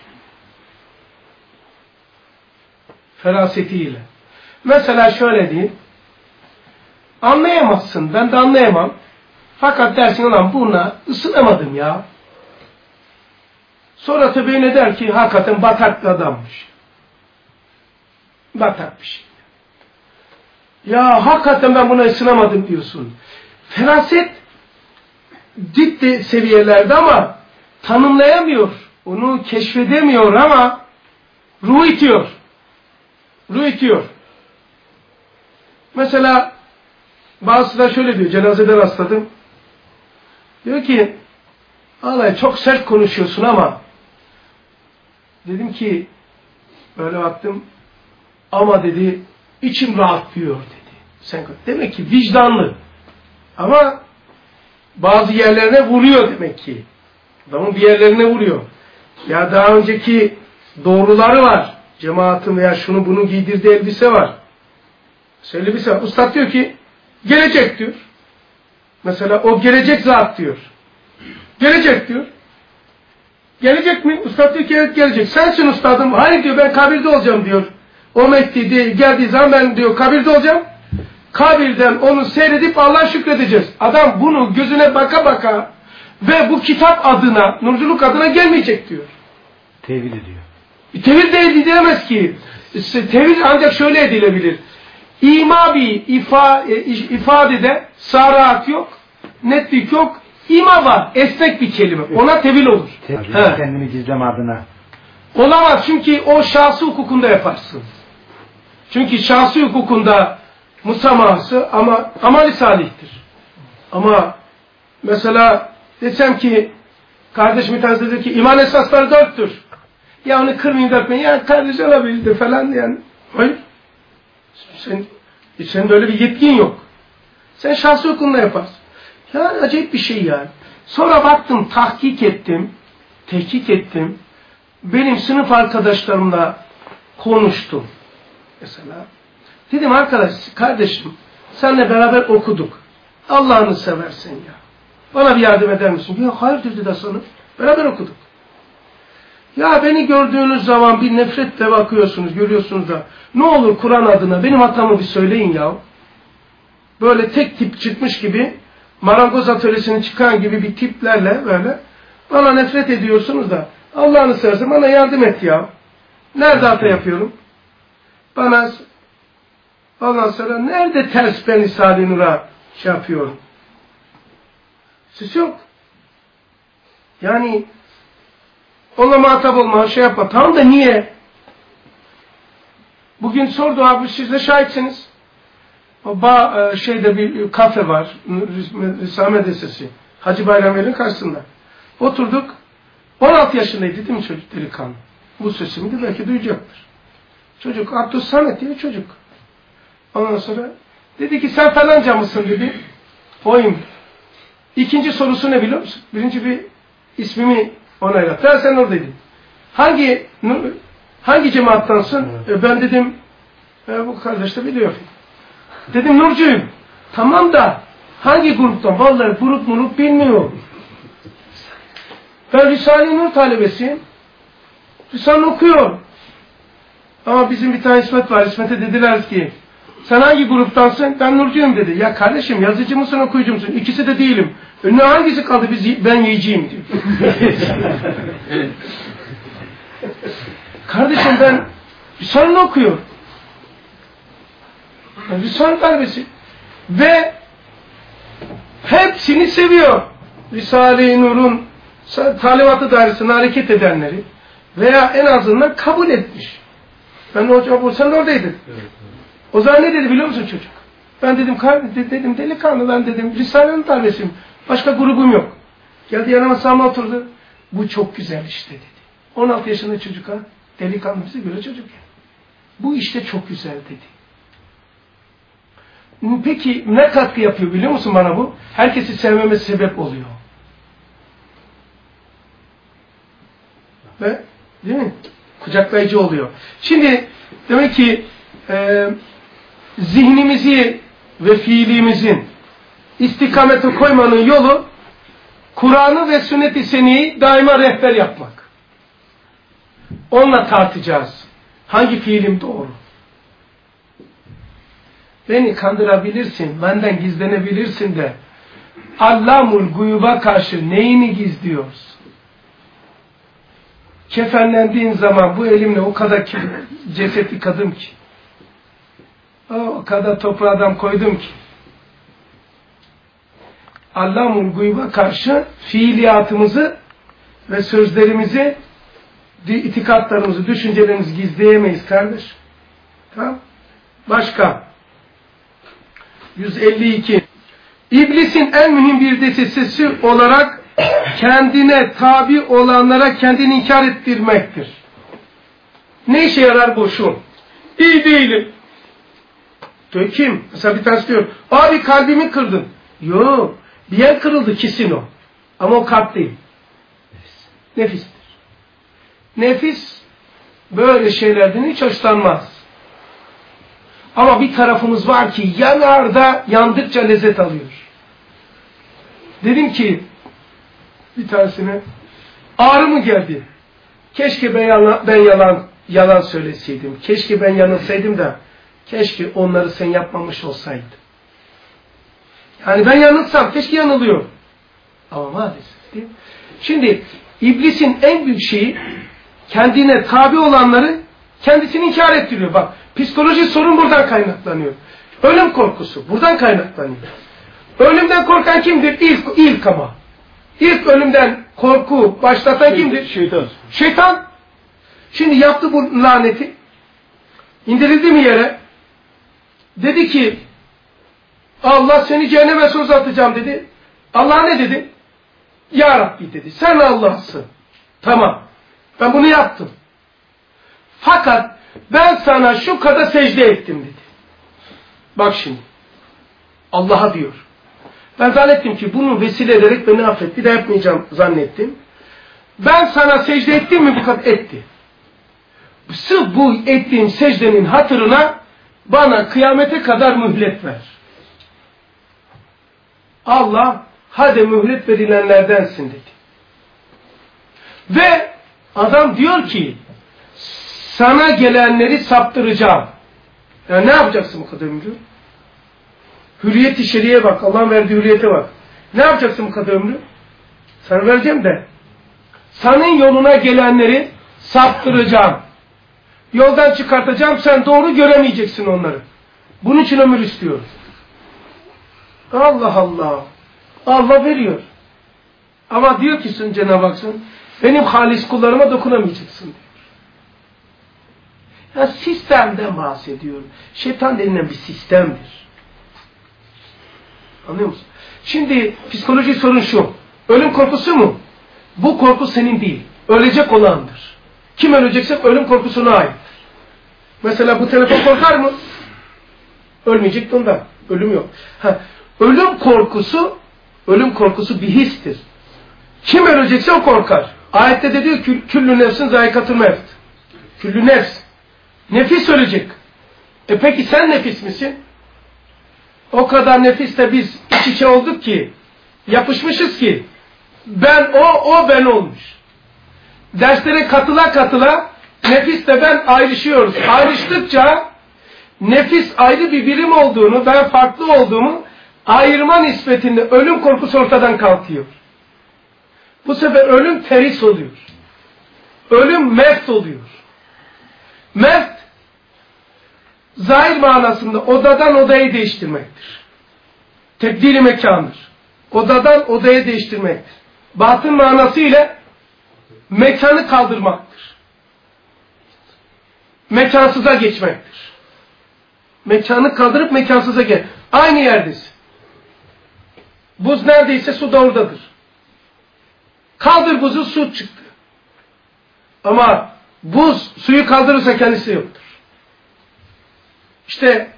Ferasetiyle. Mesela şöyle diyeyim. Anlayamazsın. Ben de anlayamam. Fakat dersin ulan buna ısınamadım ya. Sonra tabi ne der ki hakikaten batak adammış. Batakmış. Ya hakikaten ben buna ısınamadım diyorsun. Feraset ciddi seviyelerde ama tanımlayamıyor. Onu keşfedemiyor ama ruh itiyor. Ruh itiyor. Mesela bazısı da şöyle diyor. Cenazede rastladım. Diyor ki vallahi çok sert konuşuyorsun ama dedim ki Böyle baktım. Ama dedi içim rahatlıyor dedi. Demek ki vicdanlı. Ama bazı yerlerine vuruyor demek ki. Adamın bir yerlerine vuruyor. Ya daha önceki doğruları var. Cemaatin veya şunu bunu giydirdiği elbise var. Elbise var. Ustad diyor ki gelecek diyor. Mesela o gelecek zat diyor. Gelecek diyor. Gelecek mi? Ustad diyor ki evet gelecek. Sensin ustadım. Hayır diyor ben kabirde olacağım diyor. O Mehdi geldiği zaman ben diyor kabirde olacağım. Kabirden onu seyredip Allah'a şükredeceğiz. Adam bunu gözüne baka baka ve bu kitap adına, nurculuk adına gelmeyecek diyor. Tevil ediyor. Tevil de edilemez ki. Tevil ancak şöyle edilebilir. İma bir ifadede sarahat yok, netlik yok. İma var, esnek bir kelime. Ona tevil olur. Kendini gizleme adına. Olamaz çünkü o şahsi hukukunda yaparsın. Çünkü şahsi hukukunda musamahası ama amali salihtir. Ama mesela desem ki kardeşim bir tanesi dedi ki iman esasları 4'tür. Ya onu kırmayayım dökmeyin. Ya kardeş olabildi falan yani. Hayır. Senin böyle bir yetkin yok. Sen şahsi hukukunda yaparsın. Yani acayip bir şey yani. Sonra baktım, tahkik ettim. Tehkik ettim. Benim sınıf arkadaşlarımla konuştum. Mesela. Dedim kardeşim seninle beraber okuduk. Allah'ını seversen ya. Bana bir yardım eder misin? Ya hayırdır dedi Hasan'ım. Beraber okuduk. Ya beni gördüğünüz zaman bir nefretle bakıyorsunuz, görüyorsunuz da ne olur Kur'an adına benim hatamı bir söyleyin ya. Böyle tek tip çıkmış gibi, marangoz atölyesine çıkan gibi bir tiplerle böyle bana nefret ediyorsunuz da Allah'ını seversen bana yardım et ya. Nerede hata yapıyorum? Bana ondan sonra nerede ters ben İsa-i Nur'a şey yapıyorum? Siz yok. Yani onunla muhatap olma, şey yapma. Tamam da niye? Bugün sordu abi, siz de şahitsiniz. Şeyde bir kafe var. Risale Medresesi. Hacı Bayram Veli'nin karşısında. Oturduk. 16 yaşındaydı değil mi çocuk, delikanlı? Bu sesimi de belki duyacaktır. Çocuk, Abdülsamet diye çocuk. Ondan sonra dedi ki sen falanca mısın dedi. Oyum. İkinci sorusu ne biliyor musun? Birinci bir ismimi onaylat. Sen oradaydın. Hangi cemaattansın? Ben dedim bu kardeş de biliyor. Dedim Nurcuyum. Tamam da hangi gruptan? Vallahi grup bilmiyor. Ben Risale-i Nur talebesiyim. Risale okuyor. Ama bizim bir tane İsmet var. İsmet'e dediler ki sen hangi gruptansın? Ben Nurcuyum dedi. Ya kardeşim yazıcı mısın okuyucu musun? İkisi de değilim. Ne hangisi kaldı? Ben yiyeceğim diyor. Kardeşim ben Risale'ni okuyor. Risale talebesi. Ve hepsini seviyor. Risale-i Nur'un talimatı dairesinde hareket edenleri veya en azından kabul etmiş. Ben hocam sen oradaydın. Evet. O zaman ne dedi biliyor musun çocuk? Ben dedim dedim delikanlı ben dedim Risale'nin talebesiyim. Başka grubum yok. Geldi yanıma sağıma oturdu. Bu çok güzel işte dedi. 16 yaşında çocuk ha. Delikanlı bize göre çocuk ya. Bu işte çok güzel dedi. Peki ne katkı yapıyor biliyor musun bana bu? Herkesi sevmeme sebep oluyor. Ve değil mi? Kucaklayıcı oluyor. Şimdi demek ki zihnimizi ve fiilimizin istikamete koymanın yolu Kur'an'ı ve sünnet-i seniyeyi daima rehber yapmak. Onunla tartacağız. Hangi fiilim doğru? Beni kandırabilirsin, benden gizlenebilirsin de Allamul Guyub'a karşı neyini gizliyoruz? Kefenlendiğin zaman bu elimle o kadar ceset yıkadım ki. O kadar toprağdan koydum ki. Allamul Guyub'a karşı fiiliyatımızı ve sözlerimizi, itikatlarımızı, düşüncelerimizi gizleyemeyiz kardeş. Tamam? Başka. 152. İblisin en mühim bir desisesi olarak kendine tabi olanlara kendini inkar ettirmektir. Ne işe yarar bu şu? İyi değilim. Kim? Mesela bir tanesi diyor, abi kalbimi kırdın. Yok, bir yer kırıldı kesin o. Ama o kalp değil. Nefistir. Nefis böyle şeylerden hiç hoşlanmaz. Ama bir tarafımız var ki yanar da yandıkça lezzet alıyor. Dedim ki bir tanesine, ağrı mı geldi? Keşke ben yalan söyleseydim. Keşke ben yanılsaydım da keşke onları sen yapmamış olsaydın. Yani ben yanılsam keşke yanılıyor. Ama maalesef değil mi? Şimdi iblisin en büyük şeyi kendine tabi olanları kendisini inkar ettiriyor. Bak, psikolojik sorun buradan kaynaklanıyor. Ölüm korkusu buradan kaynaklanıyor. Ölümden korkan kimdir? İlk ama. İlk ölümden korku başlatan kimdir? Şeytan. Şeytan. Şimdi yaptı bu laneti. İndirildi mi yere? Dedi ki Allah seni cehenneme söz atacağım dedi. Allah ne dedi? Ya Rabbi dedi. Sen Allah'sın. Tamam. Ben bunu yaptım. Fakat ben sana şu kadar secde ettim dedi. Bak şimdi. Allah'a diyor. Ben zannettim ki bunu vesile ederek beni affet. Bir de yapmayacağım zannettim. Ben sana secde ettim mi bu kadar? Etti. Sırf bu ettiğim secdenin hatırına bana kıyamete kadar mühlet ver. Allah hadi mühlet verilenlerdensin dedi. Ve adam diyor ki sana gelenleri saptıracağım. Yani ne yapacaksın bu kadar ömrü? Hürriyet-i şeriye bak. Allah'ın verdiği hürriyete bak. Ne yapacaksın bu kadar ömrü? Sana vereceğim de. Senin yoluna gelenleri saptıracağım. Yoldan çıkartacağım. Sen doğru göremeyeceksin onları. Bunun için ömür istiyorum. Allah Allah. Allah veriyor. Ama diyor ki Cenab-ı Hak benim halis kullarıma dokunamayacaksın diyor. Ya sistemden bahsediyorum. Şeytan denilen bir sistemdir. Anlıyor musun? Şimdi psikolojik sorun şu. Ölüm korkusu mu? Bu korku senin değil. Ölecek olandır. Kim ölecekse ölüm korkusuna ait. Mesela bu telefon korkar mı? Ölmeyecek ondan. Ölüm yok. Ölüm korkusu bir histir. Kim ölecekse o korkar. Ayette de diyor ki küllü nefsin zayikatül mevt. Küllü nefs. Nefis ölecek. Peki sen nefis misin? O kadar nefisle biz iç içe olduk ki, yapışmışız ki, ben o ben olmuş. Derslere katıla nefisle ben ayrışıyoruz. Ayrıştıkça nefis ayrı bir birim olduğunu, ben farklı olduğumu ayırma nispetinde ölüm korkusu ortadan kalkıyor. Bu sefer ölüm teris oluyor. Ölüm mevt oluyor. Mevt, zahir manasında odadan odayı değiştirmektir. Tebdil-i mekandır. Odadan odaya değiştirmektir. Batın manasıyla mekanı kaldırmaktır. Mekansıza geçmektir. Mekanı kaldırıp mekansıza geç. Aynı yerdesin. Buz neredeyse su da oradadır. Kaldır buzu, su çıktı. Ama buz suyu kaldırırsa kendisi yoktur. İşte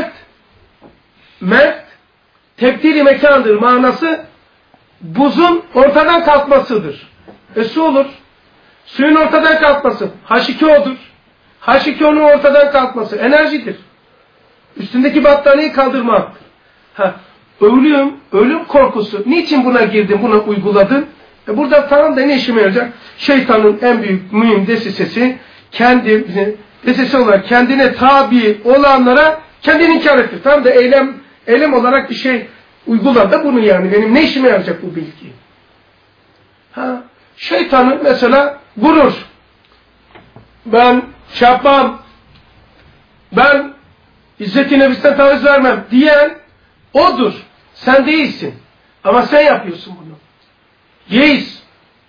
mert tebdil-i mekandır. Manası buzun ortadan kalkmasıdır. Su olur. Suyun ortadan kalkması. H2O'dur. H2O'nun ortadan kalkması. Enerjidir. Üstündeki battaniyeyi kaldırmaktır. Ölüm korkusu. Niçin buna girdin, buna uyguladın? Burada tamam da ne işime yarayacak? Şeytanın en büyük mühim desisesi desisi olarak kendine tabi olanlara kendini inkar ettir. Tamam da eylem olarak bir şey uygular da bunu yani. Benim ne işime yarayacak bu bilgi? Şeytanın mesela gurur. Ben yapmam. Ben İzzet-i nefisten taviz vermem diyen odur. Sen değilsin. Ama sen yapıyorsun bunu. Yeis.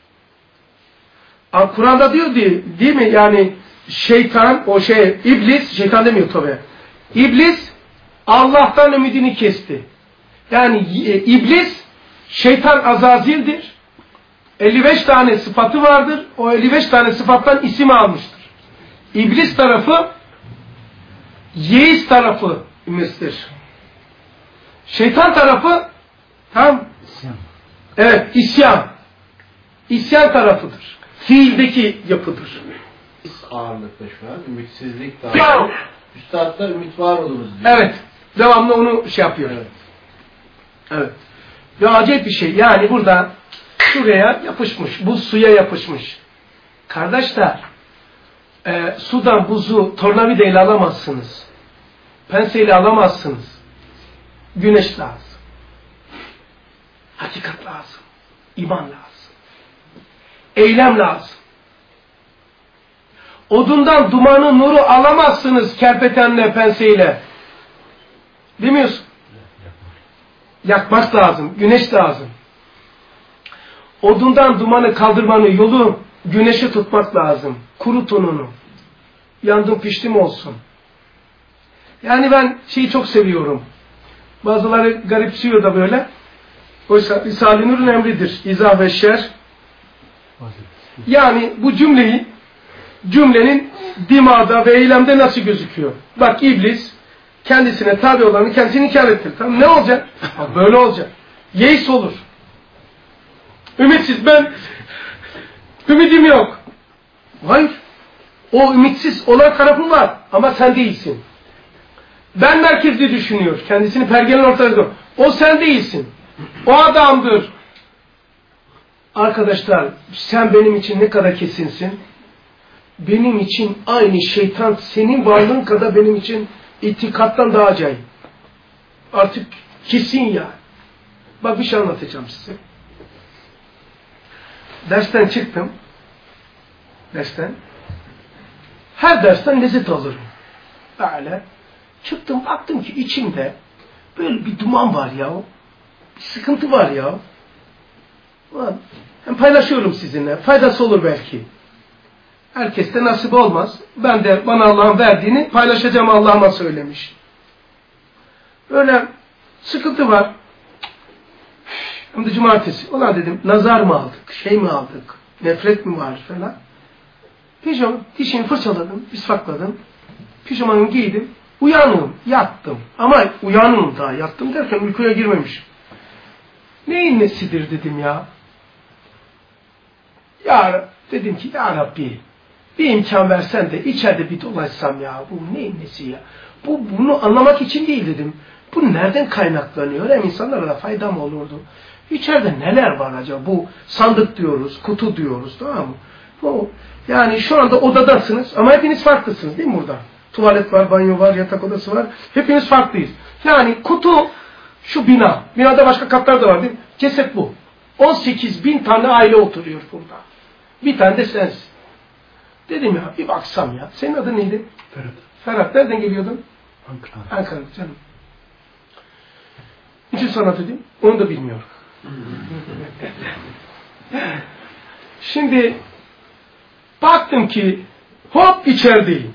Kur'an'da diyor değil mi? Yani şeytan, iblis, şeytan demiyor tabi. İblis Allah'tan ümidini kesti. Yani iblis şeytan Azazil'dir. 55 tane sıfatı vardır. O 55 tane sıfattan isim almıştır. İblis tarafı, yeis tarafı ümitsizdir. Şeytan tarafı tam İsyan. evet isyan. İsyan tarafıdır. Fiildeki yapıdır. Ağırlıkta şu an. Ümitsizlik daha. Üstad'da ümit var oluruz diyor. Evet. Devamlı onu şey yapıyor. Evet. Evet. Ve acayip bir şey. Yani burada şuraya yapışmış. Bu suya yapışmış. Kardeşler sudan buzu tornavidayla alamazsınız. Penseyle alamazsınız. Güneş lazım. Hakikat lazım. İman lazım. Eylem lazım. Odundan dumanı, nuru alamazsınız kerpetenle, penseyle. Bilmiyorsun. Yakmak lazım. Güneş lazım. Odundan dumanı kaldırmanın yolu güneşi tutmak lazım. Kurutun onu. Yandım piştim olsun. Yani ben şeyi çok seviyorum. Bazıları garipsiyor da böyle. Oysa Risale-i Nur'un emridir. İzah ve şer. Yani bu cümlenin dimada ve eylemde nasıl gözüküyor? Bak iblis kendisine tabi olanı kendisini inkar ettir. Tamam, ne olacak? Böyle olacak. Yeis olur. Ümitsiz. Ben ümidim yok. Hayır. O ümitsiz olan tarafın var. Ama sen değilsin. Ben merkezli düşünüyor. Kendisini pergelerin ortasında. O sen değilsin. O adamdır. Arkadaşlar sen benim için ne kadar kesinsin? Benim için aynı şeytan senin varlığın kadar benim için itikattan daha acayip. Artık kesin ya. Bak bir şey anlatacağım size. Dersten çıktım. Her dersten lezzet alırım. Böyle. Çıktım baktım ki içimde böyle bir duman var ya. Bir sıkıntı var ya. Hem paylaşıyorum sizinle. Faydası olur belki. Herkeste nasip olmaz. Ben de bana Allah'ın verdiğini paylaşacağım, Allah'ıma söylemiş. Böyle sıkıntı var. Hem de cumartesi. Ulan dedim nazar mı aldık? Şey mi aldık? Nefret mi var falan. Dişimi fırçaladım, misvakladım. Pijamanımı giydim. Uyandım, yattım. Ama uyandım daha. Yattım derken uykuya girmemişim. Neyin nesidir dedim ya. Dedim ki ya Rabbi bir imkan versen de içeride bir dolaşsam ya. Bu neyin nesi ya? Bunu anlamak için değil dedim. Bu nereden kaynaklanıyor? Hem insanlara da fayda mı olurdu? İçeride neler var acaba? Bu sandık diyoruz, kutu diyoruz, tamam mı? Yani şu anda odadasınız ama hepiniz farklısınız değil mi burada? Tuvalet var, banyo var, yatak odası var. Hepimiz farklıyız. Yani kutu şu bina. Binada başka katlar da var değil mi? Ceset bu. 18.000 tane aile oturuyor burada. Bir tane de sensin. Dedim ya bir baksam ya. Senin adın neydi? Ferhat. Nereden geliyordun? Ankara canım. Niçin sana dedim? Onu da bilmiyorum. Şimdi baktım ki hop içerideyim.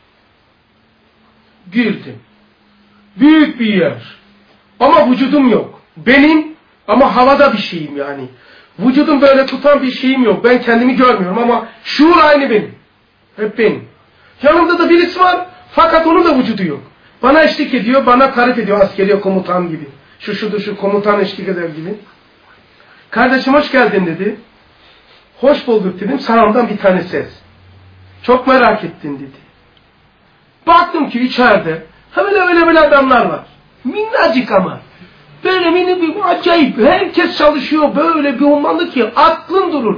Girdim. Büyük bir yer. Ama vücudum yok. Benim ama havada bir şeyim yani. Vücudum böyle tutan bir şeyim yok. Ben kendimi görmüyorum ama şuur aynı benim. Hep benim. Yanımda da birisi var fakat onun da vücudu yok. Bana eşlik ediyor, bana tarif ediyor askeri komutan gibi. Şu komutan eşlik eder gibi. Kardeşim hoş geldin dedi. Hoş bulduk dedim. Sağımdan bir tane ses. Çok merak ettin dedi. Baktım ki içeride böyle adamlar var. Minnacık ama. Böyle mini bir acayip. Herkes çalışıyor böyle bir ummanlı ki aklın durur.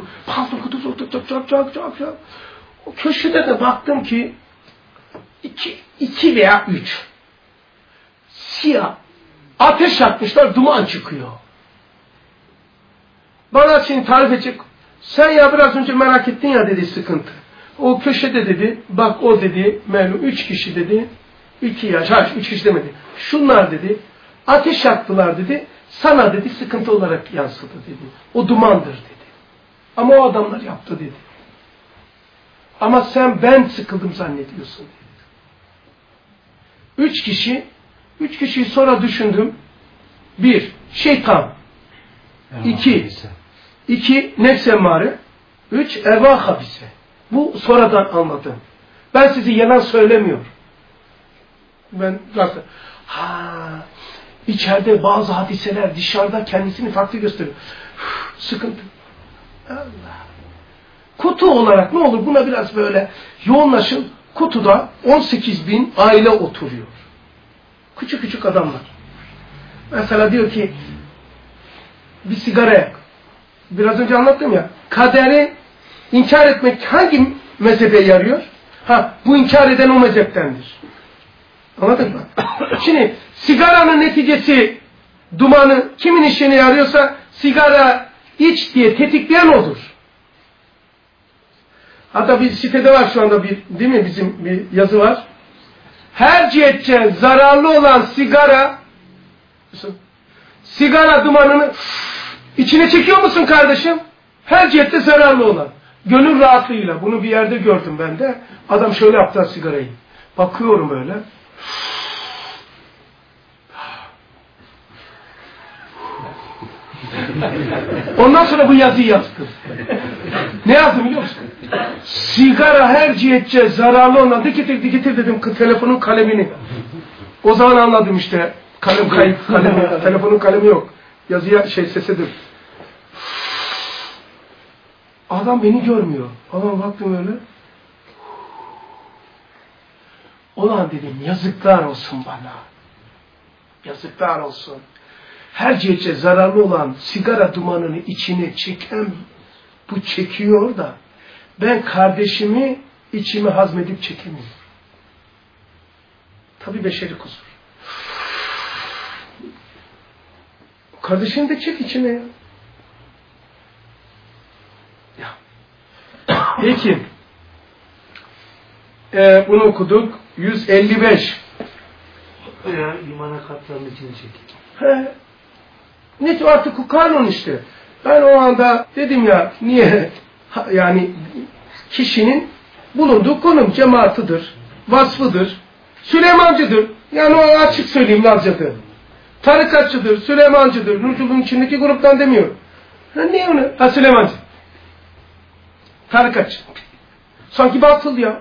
Çak. O köşede de baktım ki 2 veya 3 siyah ateş yakmışlar, duman çıkıyor. Bana şimdi tarif edecek. Sen ya biraz önce merak ettin ya dedi sıkıntı. O köşede dedi, bak o dedi, melum 3 kişi dedi, 2 yaş, 3 kişi demedi. Şunlar dedi, ateş yaktılar dedi, sana dedi sıkıntı olarak yansıdı dedi. O dumandır dedi. Ama o adamlar yaptı dedi. Ama ben sıkıldım zannediyorsun dedi. 3 kişiyi sonra düşündüm. 1, şeytan. 2, nefs emmare. 3, ervah habise. Bu sonradan anladım. Ben sizi yalan söylemiyorum. Ben nasıl? İçeride bazı hadiseler dışarıda kendisini farklı gösteriyor. Sıkıntı. Allah. Kutu olarak ne olur buna biraz böyle yoğunlaşın. Kutuda 18.000 aile oturuyor. Küçük küçük adamlar. Mesela diyor ki bir sigara yak. Biraz önce anlattım ya. Kaderi inkar etmek hangi mezhebe yarıyor? Bu inkar eden o mezheptendir. Anladın mı? Şimdi sigaranın neticesi dumanı kimin işine yarıyorsa sigara iç diye tetikleyen odur. Hatta bir sitede var şu anda değil mi bizim bir yazı var. Her cihetçe zararlı olan sigara dumanını içine çekiyor musun kardeşim? Her cihette zararlı olan. Gönül rahatlığıyla. Bunu bir yerde gördüm ben de. Adam şöyle yaptı sigarayı. Bakıyorum böyle. Ondan sonra bu yazıyı yazdım. Ne yazdım biliyor musun? Sigara her cihetçe zararlı olan getir dedim telefonun kalemini. O zaman anladım işte. Kalem kayıp, telefonun kalemi yok. Yazıya sesedim. Adam beni görmüyor. Adam baktım öyle. Ulan dedim yazıklar olsun bana. Yazıklar olsun. Her cihetçe zararlı olan sigara dumanını içine çeken bu çekiyor da ben kardeşimi içime hazmedip çekemiyorum. Tabii beşeri kusur. Kardeşini de çek içine ya. Peki. Bunu okuduk. 155. Ya imana katlarının içine çek. Ne artık o kanun işte. Ben o anda dedim ya niye yani kişinin bulunduğu konum cemaatıdır, vasfıdır, Süleymancıdır. Yani o açık söyleyeyim Lazca'dır. Tarikatçıdır, Süleymancıdır. Nurcul'un içindeki gruptan demiyor. Niye onu? Süleymancı. Tarikatçı. Sanki batıl ya.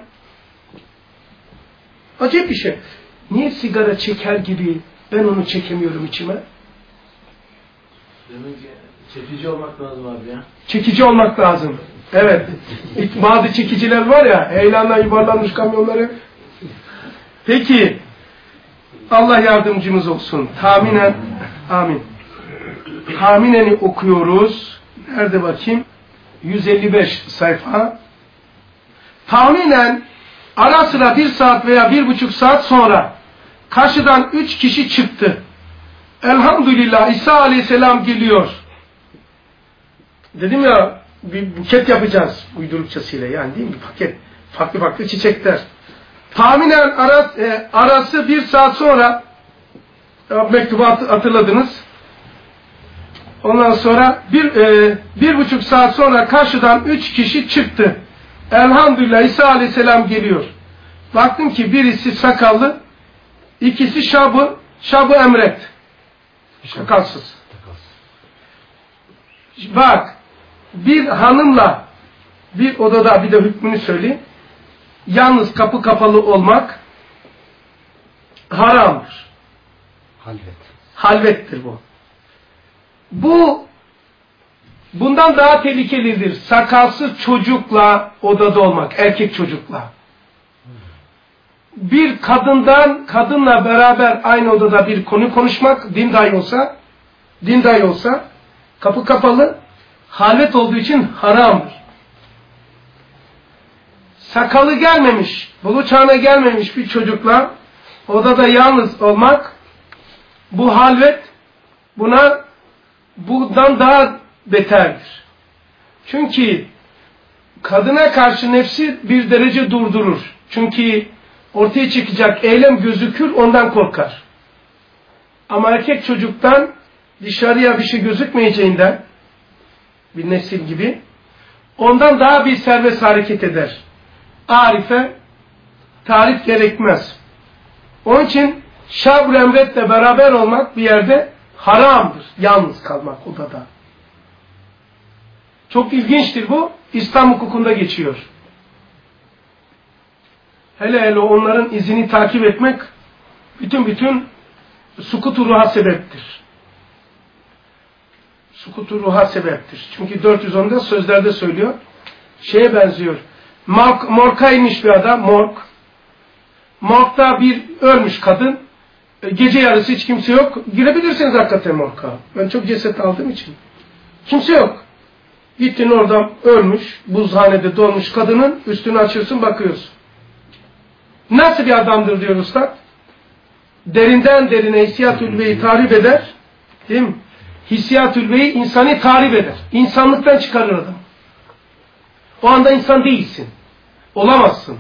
Acayip bir şey. Niye sigara çeker gibi ben onu çekemiyorum içime? Demek ki çekici olmak lazım abi ya. Çekici olmak lazım. Evet. Bazı çekiciler var ya, heyelanla yuvarlanmış kamyonları. Peki, Allah yardımcımız olsun. Tahminen, amin. Tahmineni okuyoruz. Nerede bakayım? 155 sayfa. Tahminen ara sıra 1 saat veya 1,5 saat sonra karşıdan 3 kişi çıktı. Elhamdülillah İsa Aleyhisselam geliyor. Dedim ya bir buket yapacağız uydurukçasıyla yani değil mi? Paket. Farklı farklı çiçekler. Tahminen arası 1 saat sonra mektubu hatırladınız. Ondan sonra 1,5 saat sonra karşıdan 3 kişi çıktı. Elhamdülillah İsa Aleyhisselam geliyor. Baktım ki birisi sakallı, ikisi şabı emret. Sakalsız. Bak, bir hanımla bir odada bir de hükmünü söyleyeyim. Yalnız kapı kapalı olmak haramdır. Halvettir bu. Bundan daha tehlikelidir. Sakalsız çocukla odada olmak, erkek çocukla. Bir kadınla beraber aynı odada bir konu konuşmak, din dahi olsa, kapı kapalı, halvet olduğu için haramdır. Sakalı gelmemiş, bulu çağına gelmemiş bir çocukla odada yalnız olmak, bu halvet bundan daha beterdir. Çünkü kadına karşı nefsi bir derece durdurur. Çünkü ortaya çıkacak eylem gözükür, ondan korkar. Ama erkek çocuktan dışarıya bir şey gözükmeyeceğinden, bir nesil gibi, ondan daha bir serbest hareket eder. Arife tarif gerekmez. Onun için şab-ı emretle beraber olmak bir yerde haramdır. Yalnız kalmak odada. Çok ilginçtir bu. İslam hukukunda geçiyor. hele hele onların izini takip etmek bütün sukut-u ruha sebeptir. Sukut-u ruha sebeptir. Çünkü 410'da sözlerde söylüyor. Şeye benziyor. Morg'a inmiş bir adam. Morg'da bir ölmüş kadın. Gece yarısı hiç kimse yok. Girebilirsiniz hakikaten morg'a. Ben çok ceset aldığım için. Kimse yok. Gittin oradan ölmüş, buzhanede dolmuş kadının üstünü açıyorsun, bakıyorsun. Nasıl bir adamdır diyor Üstad? Derinden derine hissiyat-ül beyi tahrip eder. Değil mi? Hissiyat-ül beyi insanı tahrip eder. İnsanlıktan çıkarır adam. O anda insan değilsin. Olamazsın.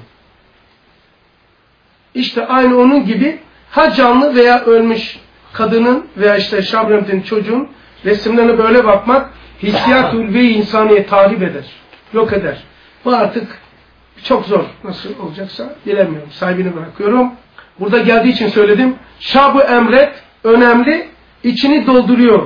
İşte aynı onun gibi ha canlı veya ölmüş kadının veya işte Şabrem'in çocuğun resimlerine böyle bakmak hissiyat-ül beyi insanı tahrip eder. Yok eder. Bu artık çok zor. Nasıl olacaksa bilemiyorum. Sahibini bırakıyorum. Burada geldiği için söyledim. Şab-ı emret önemli. İçini dolduruyor.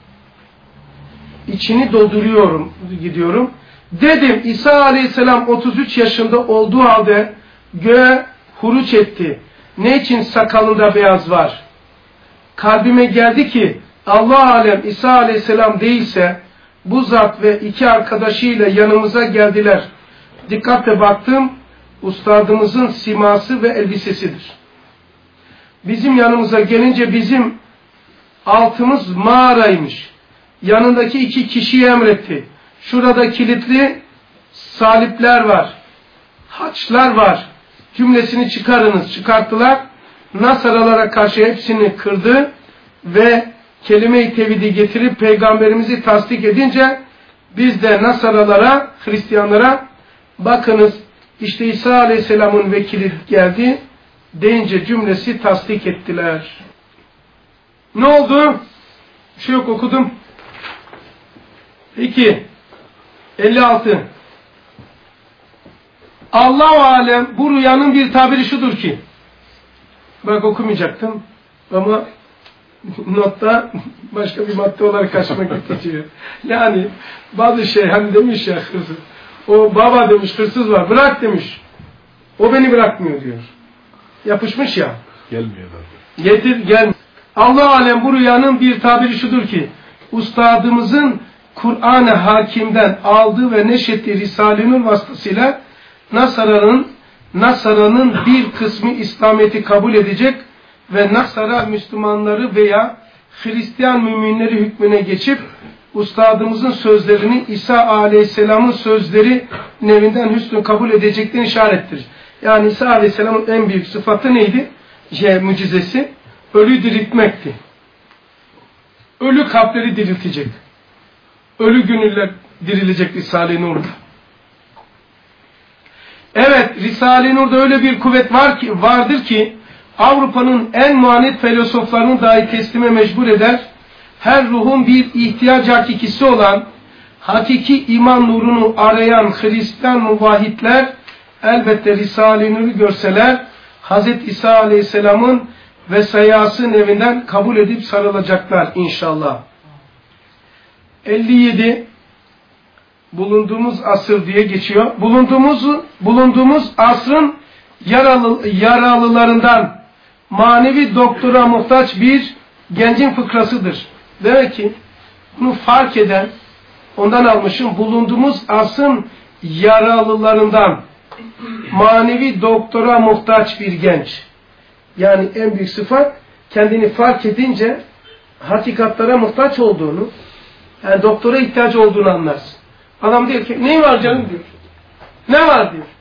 İçini dolduruyorum gidiyorum. Dedim İsa Aleyhisselam 33 yaşında olduğu halde göğe huruç etti. Ne için sakalında beyaz var? Kalbime geldi ki Allah alem İsa Aleyhisselam değilse bu zat ve iki arkadaşıyla yanımıza geldiler. Dikkatle baktım. Ustadımızın siması ve elbisesidir. Bizim yanımıza gelince bizim altımız mağaraymış. Yanındaki iki kişiyi emretti. Şurada kilitli salipler var. Haçlar var. Cümlesini çıkarınız. Çıkarttılar. Nasaralara karşı hepsini kırdı ve kelime-i tevhidi getirip peygamberimizi tasdik edince biz de Nasaralara, Hristiyanlara bakınız işte İsa Aleyhisselam'ın vekili geldi deyince cümlesi tasdik ettiler. Ne oldu? Bir şey yok, okudum. 2. 56. Allah-u alem bu rüyanın bir tabiri şudur ki, bak okumayacaktım ama notta başka bir madde olarak karşıma getiriyor. Yani bazı şey hani demiş ya hırsız. O baba demiş hırsız var. Bırak demiş. O beni bırakmıyor diyor. Yapışmış ya. Gelmiyor abi. Getir gel. Allah alem bu rüyanın bir tabiri şudur ki ustadımızın Kur'an-ı Hakim'den aldığı ve neşettiği Risale-i Nur vasıtasıyla Nasara'nın bir kısmı İslamiyet'i kabul edecek ve Nasara Müslümanları veya Hristiyan müminleri hükmüne geçip ustadımızın sözlerini İsa Aleyhisselam'ın sözleri nevinden hüsnü kabul edeceklerini işarettir. Yani İsa Aleyhisselam'ın en büyük sıfatı neydi? Mucizesi ölü diriltmekti. Ölü kalpleri diriltecek. Ölü gönüller dirilecek Risale-i Nur'da. Evet, Risale-i Nur'da öyle bir kuvvet vardır ki Avrupa'nın en muanit filozoflarını dahi teslime mecbur eder. Her ruhun bir ihtiyaç hakikisi olan hakiki iman nurunu arayan Hristiyan muvahhidler elbette Risale-i Nur'u görseler Hz. İsa Aleyhisselam'ın vesayası nevinden kabul edip sarılacaklar inşallah. 57 bulunduğumuz asır diye geçiyor. Bulunduğumuz asrın yaralılarından manevi doktora muhtaç bir gencin fıkrasıdır. Demek ki bunu fark eden, ondan almışım, bulunduğumuz asrın yaralılarından manevi doktora muhtaç bir genç. Yani en büyük sıfat kendini fark edince hakikatlara muhtaç olduğunu, yani doktora ihtiyacı olduğunu anlarsın. Adam diyor ki ne var canım diyor. Ne var diyor.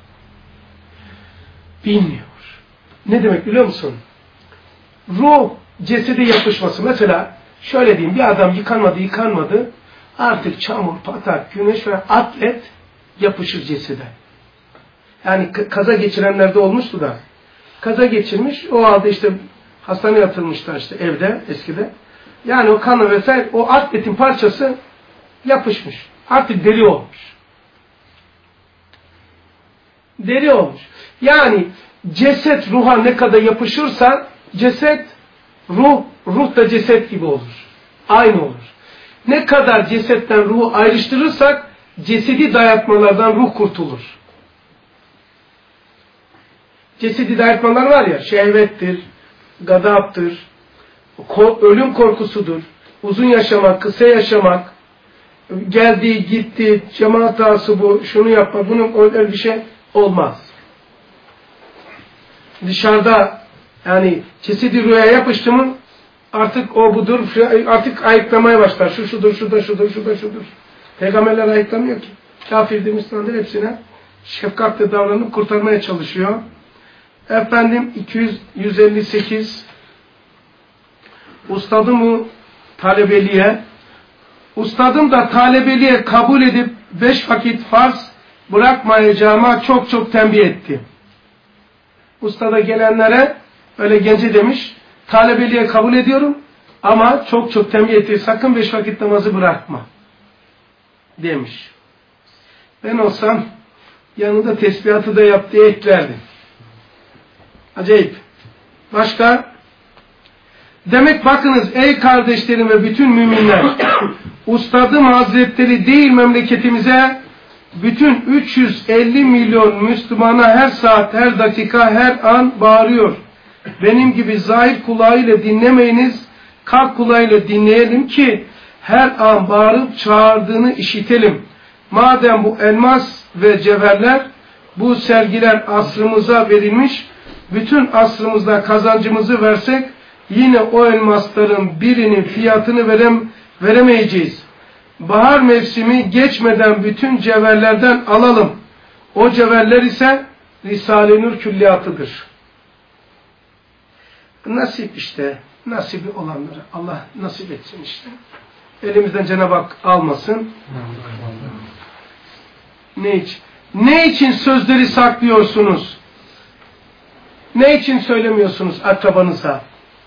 Bilmiyor. Ne demek biliyor musun? Ruh cesede yapışması. Mesela şöyle diyeyim, bir adam yıkanmadı artık çamur, patak, güneş ve atlet yapışır cesede. Yani kaza geçirenlerde olmuştu da kaza geçirmiş, o halde işte hastaneye yatırmışlar işte evde eskide. Yani o kanı vesaire o atletin parçası yapışmış. Artık deri olmuş. Deri olmuş. Yani ceset ruha ne kadar yapışırsa ceset ruh da ceset gibi olur. Aynı olur. Ne kadar cesetten ruhu ayrıştırırsak cesedi dayatmalardan ruh kurtulur. çeşitli dayatmalar var ya, şehvettir, gadaptır, ölüm korkusudur, uzun yaşamak, kısa yaşamak, geldi, gitti, cemaat bu, şunu yapma, bunun öyle bir şey olmaz. Dışarıda yani çeşitli rüya yapıştı mı artık o budur, artık ayıklamaya başlar. Şu şudur, şudur, şudur, şudur, şudur. Peygamberler ayıklamıyor ki. Kafirdir, Müslümandır, hepsine şefkatle davranıp kurtarmaya çalışıyor. Efendim 158 Ustadım talebeliğe, ustadım da talebeliğe kabul edip 5 vakit farz bırakmayacağıma çok çok tembih etti. Ustada gelenlere öyle gence demiş, talebeliğe kabul ediyorum ama çok çok tembih etti, sakın 5 vakit namazı bırakma demiş. Ben olsam yanında tesbihatı da yap diye eklerdim. Acayip. Başka? Demek bakınız ey kardeşlerim ve bütün müminler, Ustadım Hazretleri değil memleketimize bütün 350 milyon Müslümana her saat, her dakika, her an bağırıyor. Benim gibi zahir kulağıyla dinlemeyiniz, kalp kulağıyla dinleyelim ki her an bağırıp çağırdığını işitelim. Madem bu elmas ve cevherler, bu sergiler asrımıza verilmiş, bütün asrımızda kazancımızı versek, yine o elmasların birinin fiyatını veremeyeceğiz. Bahar mevsimi geçmeden bütün cevherlerden alalım. O cevherler ise Risale-i Nur külliyatıdır. Nasip işte. Nasibi olanları Allah nasip etsin işte. Elimizden Cenab-ı Hak almasın. Ne için sözleri saklıyorsunuz? Ne için söylemiyorsunuz akrabanıza?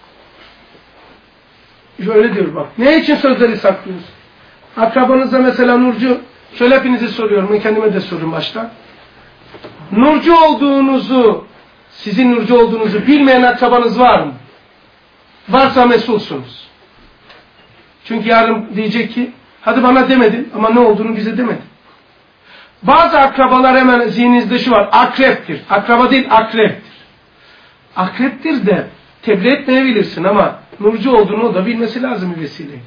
Öyle diyor bak. Ne için sözleri saklıyorsunuz? Akrabanıza mesela Nurcu, şöyle hepinizi soruyorum, ben kendime de soruyorum başta. Nurcu olduğunuzu, sizin Nurcu olduğunuzu bilmeyen akrabanız var mı? Varsa mesulsunuz. Çünkü yarın diyecek ki, hadi bana demedin ama ne olduğunu bize demedin. Bazı akrabalar hemen zihninizde şu var, akreptir. Akraba değil, akreptir. Akreptir de tebliğ etmeyebilirsin ama Nurcu olduğunu o da bilmesi lazım bir vesileyle.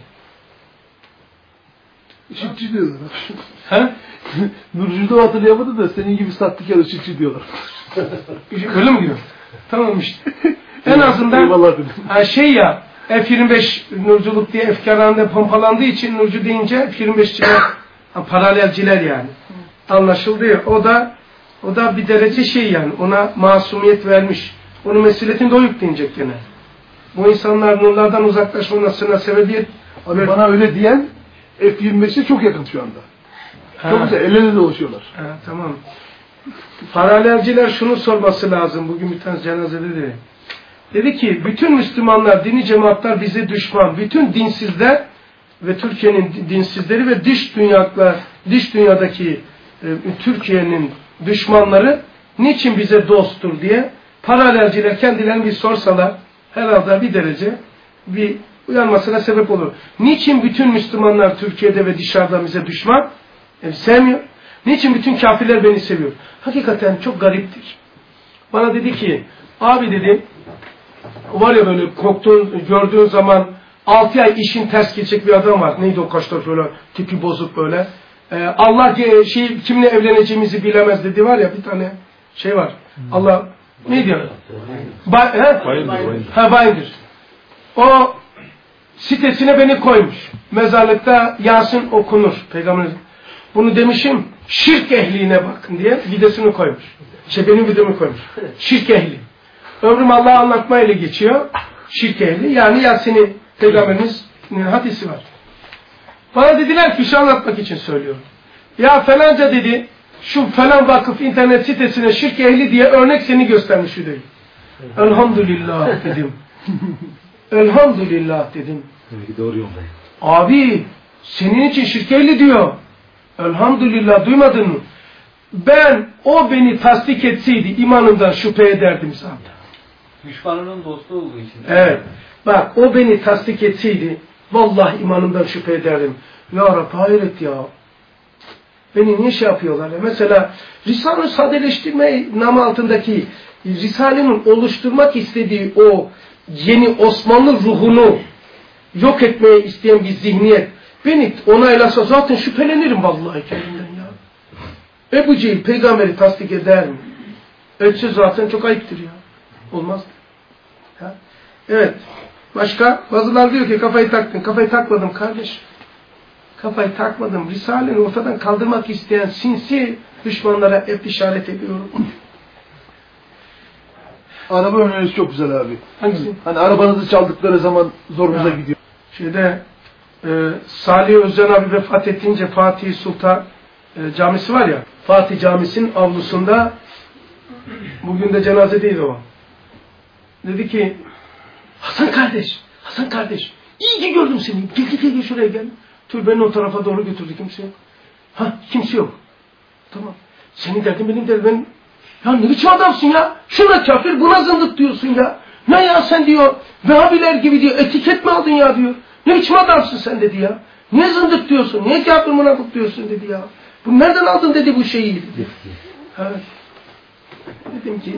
Işıkçı diyorlar. He? Nurcu'yu da hatırlayamadı da senin gibi sahtekar ışıkçı diyorlar. Öyle mi diyor? Tamam işte. En azından şey ya, F-25 Nurculuk diye efkarhanede pompalandığı için Nurcu deyince F-25'çiler, paralelciler yani. Anlaşıldı ya. O da bir derece şey yani. Ona masumiyet vermiş. Onun mesuliyetini de o yükleyecek gene. Bu insanlar nurlardan uzaklaşmasına sebebiyet. Abi bana öyle diyen F-25'e çok yakın şu anda. Çok güzel. El ele dolaşıyorlar. Tamam. Paralelciler şunu sorması lazım. Bugün bir tane cenazede dedi. Dedi ki bütün Müslümanlar, dini cemaatler bize düşman. Bütün dinsizler ve Türkiye'nin dinsizleri ve dış dünyadaki Türkiye'nin düşmanları niçin bize dosttur diye paralelciler kendilerini bir sorsalar herhalde bir derece bir uyanmasına sebep olur. Niçin bütün Müslümanlar Türkiye'de ve dışarıda bize düşman? Sevmiyor. Niçin bütün kafirler beni seviyor? Hakikaten çok gariptir. Bana dedi ki, abi dedi, var ya böyle gördüğün zaman 6 ay işin ters geçecek bir adam var. Neydi o kaşlar böyle, tipi bozuk böyle. Allah kimle evleneceğimizi bilemez dedi var ya, bir tane şey var. Allah ne diyor? Bayındır. O sitesine beni koymuş. Mezarlıkta Yasin okunur. Peygamber bunu demişim, şirk ehline bakın diye videosunu koymuş. Benim videomu koymuş. Şirk ehli. Ömrüm Allah'ı anlatmayla geçiyor. Şirk ehli. Yani Yasin'i Peygamberimizin hadisi var. Bana dediler ki şu anlatmak için söylüyorum. Ya falanca dedi, şu falan vakıf internet sitesine şirk ehli diye örnek seni göstermiş videoyu. Elhamdülillah dedim. Elhamdülillah dedim. Doğru yoldayım. Abi senin için şirk ehli diyor. Elhamdülillah, duymadın mı? O beni tasdik etseydi imanımdan şüphe ederdim zaten. Düşmanının dostu olduğu için. Evet. Bak o beni tasdik etseydi vallahi imanımdan şüphe ederdim. Ya Rabbi hayret ya. Beni niye şey yapıyorlar ya? Mesela Risale-i Sadeleştirme namı altındaki Risale'nin oluşturmak istediği o yeni Osmanlı ruhunu yok etmeye isteyen bir zihniyet beni onaylasa zaten şüphelenirim vallahi kendimden ya. Ebu Cehil peygamberi tasdik eder mi? Etse zaten çok ayıptır ya. Olmaz. Ya. Evet. Başka? Bazılar diyor ki kafayı taktın. Kafayı takmadım kardeş. Kafayı takmadım. Risale'ni ortadan kaldırmak isteyen sinsi düşmanlara hep işaret ediyorum. Araba önerisi çok güzel abi. Hangisi? Hani arabanızı çaldıkları zaman zorunuza gidiyor. Salih Özcan abi vefat ettiğince Fatih Sultan camisi var ya, Fatih Camisi'nin avlusunda bugün de cenazedeydi o. Dedi ki Hasan kardeş iyi ki gördüm seni. Gel şuraya gel. Türbenin o tarafa doğru götürdü, kimse yok. Kimse yok. Tamam. Senin derdin benim derdim. Ya ne biçim adamsın ya? Şuna kafir, buna zındık diyorsun ya. Ne ya sen diyor. Vehhabiler gibi diyor. Etiket mi aldın ya diyor. Ne biçim adamsın sen dedi ya. Niye zındık diyorsun? Niye kafir münafık diyorsun dedi ya. Bu nereden aldın dedi bu şeyi dedi. Evet. Dedim ki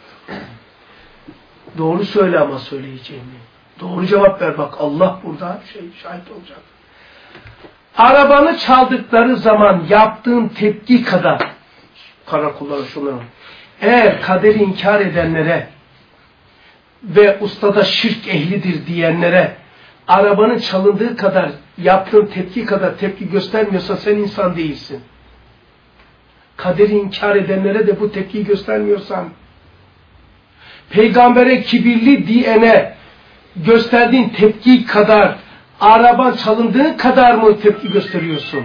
doğru söyle ama söyleyeceğimi. Doğru cevap ver bak. Allah burada şahit olacak. Arabanı çaldıkları zaman yaptığın tepki kadar karakollara şunları. Eğer kaderi inkar edenlere ve ustada şirk ehlidir diyenlere arabanın çalındığı kadar yaptığın tepki kadar tepki göstermiyorsa sen insan değilsin. Kaderi inkar edenlere de bu tepkiyi göstermiyorsan, peygambere kibirli diyene gösterdiğin tepki kadar araban çalındığı kadar mı tepki gösteriyorsun?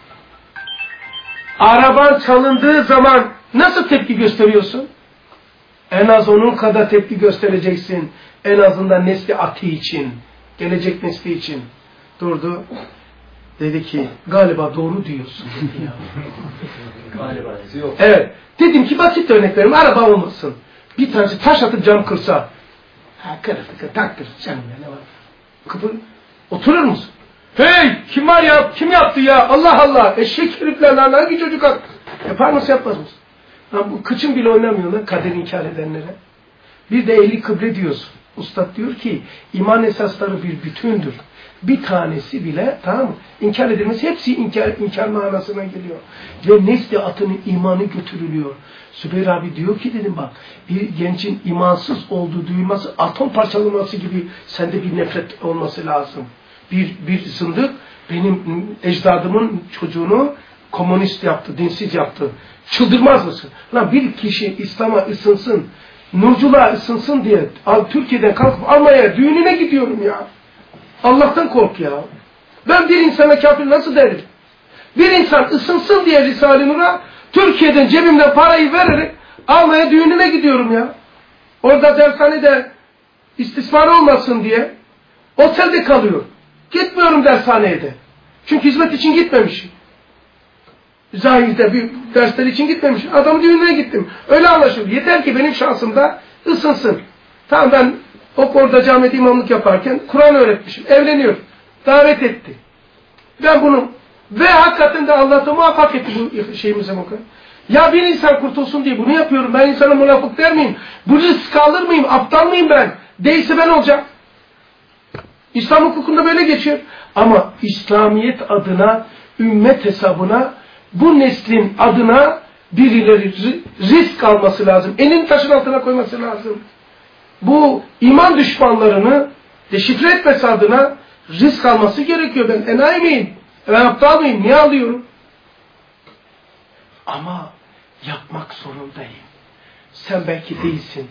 Araban çalındığı zaman nasıl tepki gösteriyorsun? En az onun kadar tepki göstereceksin. En azından nesli ati için, gelecek nesli için. Durdu. Dedi ki galiba doğru diyorsun dedi ya. Galiba yok. Evet. Dedim ki basit örnek vereyim. Araba olmasın. Bir tanesi taş atıp cam kırsa. Kırık taktır canım ya, ne var? Kapı oturur musun? Hey kim var ya? Kim yaptı ya? Allah Allah. Eşek heriflerle hangi çocuk attı? Yapar mısın yapmaz mısın? Lan bu kıçın bile oynamıyorlar kader inkar edenlere. Bir de ehli kıble diyorsun. Ustad diyor ki iman esasları bir bütündür. Bir tanesi bile tamam mı? İnkar edilmesi hepsi inkar manasına geliyor. Ve nesli atının imanı götürülüyor. Sübeyr abi diyor ki dedim bak bir gencin imansız olduğu duyulması atom parçalaması gibi sende bir nefret olması lazım. Bir zındık benim ecdadımın çocuğunu komünist yaptı, dinsiz yaptı. Çıldırmaz mısın? Lan bir kişi İslam'a ısınsın, nurculuğa ısınsın diye Türkiye'den kalkıp Almanya'ya düğününe gidiyorum ya. Allah'tan kork ya. Ben bir insana kafir nasıl derim? Bir insan ısınsın diye Risale-i Nur'a Türkiye'den cebimden parayı vererek Almanya düğününe gidiyorum ya. Orada dershanede istismar olmasın diye otelde kalıyor. Gitmiyorum dershaneye de. Çünkü hizmet için gitmemişim. Zahirde bir dersler için gitmemişim. Adamın düğününe gittim. Öyle anlaşıldı. Yeter ki benim şansımda ısınsın. Tamam ben orada camide imamlık yaparken Kur'an öğretmişim. Evleniyor. Davet etti. Ben bunu ve hakikaten de Allah da muvaffak etti bu şeyimize bakın. Ya bir insan kurtulsun diye bunu yapıyorum. Ben insana münafık der miyim? Bu risk alır mıyım? Aptal mıyım ben? Değilse ben olacağım. İslam hukukunda böyle geçiyor. Ama İslamiyet adına, ümmet hesabına, bu neslin adına birileri risk alması lazım. Elini taşın altına koyması lazım. Bu iman düşmanlarını deşifre etmesi adına risk alması gerekiyor. Ben enayi miyim? Ben aptal mıyım? Niye alıyorum? Ama yapmak zorundayım. Sen belki değilsin.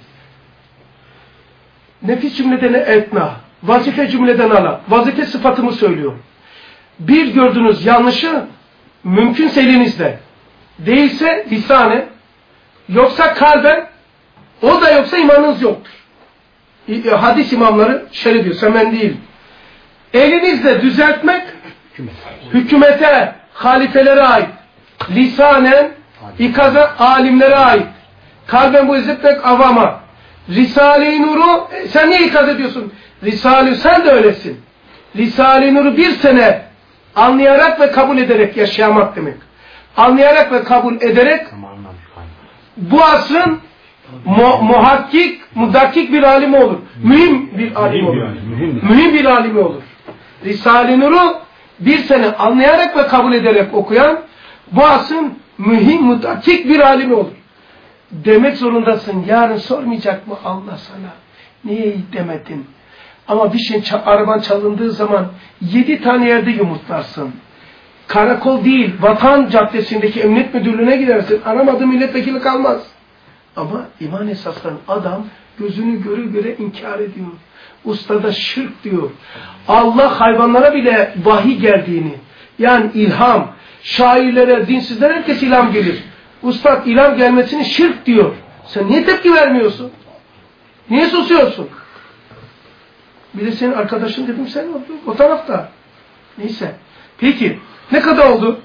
Nefis cümleden etna. Vazife cümleden ala. Vazife sıfatımı söylüyorum. Bir gördüğünüz yanlışı mümkünse elinizde. Değilse lisane. Yoksa kalben. O da yoksa imanınız yoktur. Hadis imamları şöyle diyor. Semen değil. Elinizle düzeltmek hükümete, halifelere ait. Lisanen, ikaza, alimlere ait. Kalben bu izletmek avama. Risale-i Nur'u sen niye ikaz ediyorsun? Risale-i sen de öylesin. Risale-i Nur'u bir sene anlayarak ve kabul ederek yaşamak demek. Anlayarak ve kabul ederek bu asrın Muhakkik, mudakkik bir alimi olur. Mühim bir alim olur. Mühim bir alimi olur. Risale-i Nur'u bir sene anlayarak ve kabul ederek okuyan bu asın mühim, mudakkik bir alimi olur. Demek zorundasın. Yarın sormayacak mı Allah sana? Niye demedin? Ama bir şey araban çalındığı zaman 7 tane yerde yumurtlarsın. Karakol değil, Vatan Caddesi'ndeki emniyet müdürlüğüne gidersin. Aramadığı milletvekili kalmaz. Ama iman esaslarının adam gözünü göre göre inkar ediyor. Ustada şirk diyor. Allah hayvanlara bile vahiy geldiğini, yani ilham, şairlere, dinsizlere herkes ilham gelir. Ustad ilham gelmesini şirk diyor. Sen niye tepki vermiyorsun? Niye susuyorsun? Bir de senin arkadaşın dedim, sen o tarafta. Neyse. Peki. Ne kadar oldu?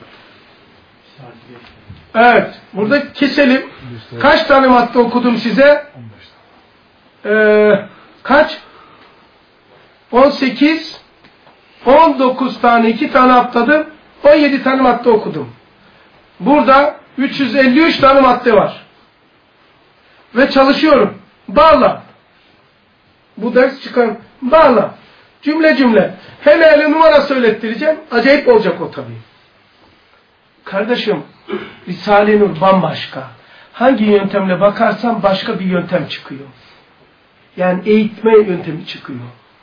Evet. Burada keselim. Kaç tane madde okudum size? Kaç? 18, 19 tane, 2 tane atladım. 17 tane madde okudum. Burada 353 tane madde var. Ve çalışıyorum. Bağla. Bu ders çıkan. Bağla. Cümle cümle. Hele numara söylettireceğim. Acayip olacak o tabii. Kardeşim, Risale-i Nur bambaşka. Hangi yöntemle bakarsan başka bir yöntem çıkıyor. Yani eğitme yöntemi çıkıyor.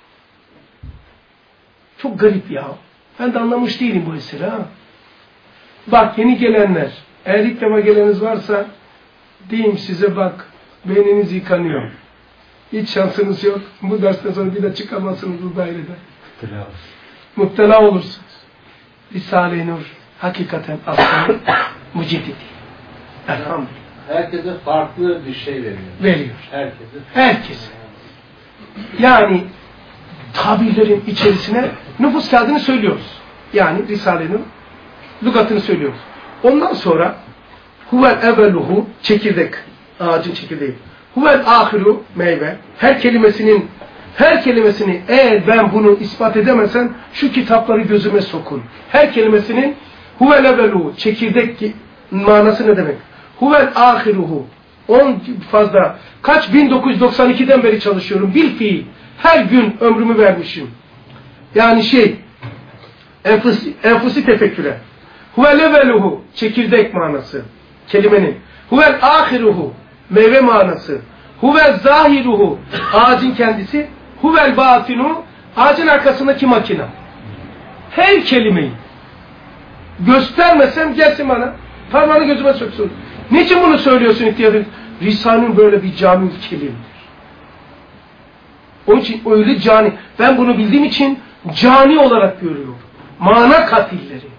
Çok garip ya. Ben de anlamış değilim bu eseri ha. Bak yeni gelenler, eğer ilk defa geleniniz varsa diyeyim size, bak beyniniz yıkanıyor. Hiç şansınız yok. Bu dersten sonra bir de çıkamazsınız bu dairede. Muttela olursunuz. Risale-i Nur hakikaten aslında müceddidi. Elhamdülillah. Herkese farklı bir şey veriyor. Veriyor. Herkese. Yani tabirlerin içerisine nüfus kağıdını söylüyoruz. Yani Risale-i lügatını söylüyoruz. Ondan sonra huvel evveluhu, çekirdek, ağacın çekirdeği. Huvel ahiru, meyve. Her kelimesini eğer ben bunu ispat edemezsem şu kitapları gözüme sokun. Her kelimesinin huvel evveluhu, çekirdek manası ne demek? Huvel ahiruhu. 10 fazla. Kaç 1992'den beri çalışıyorum. Bil fiil. Her gün ömrümü vermişim. Yani enfusi tefekküre. Huvel evveluhu, çekirdek manası kelimenin. Huvel ahiruhu, meyve manası. Huvel zahiruhu, ağacın kendisi. Huvel batinuhu, ağacın arkasındaki makina. Her kelimeyi göstermesem gelsin bana. Parmağını gözüme söksün. Niçin bunu söylüyorsun ihtiyarın? Risale'nin böyle bir cami kelimdir. Onun için öyle cani. Ben bunu bildiğim için cani olarak görüyorum. Mana katilleri.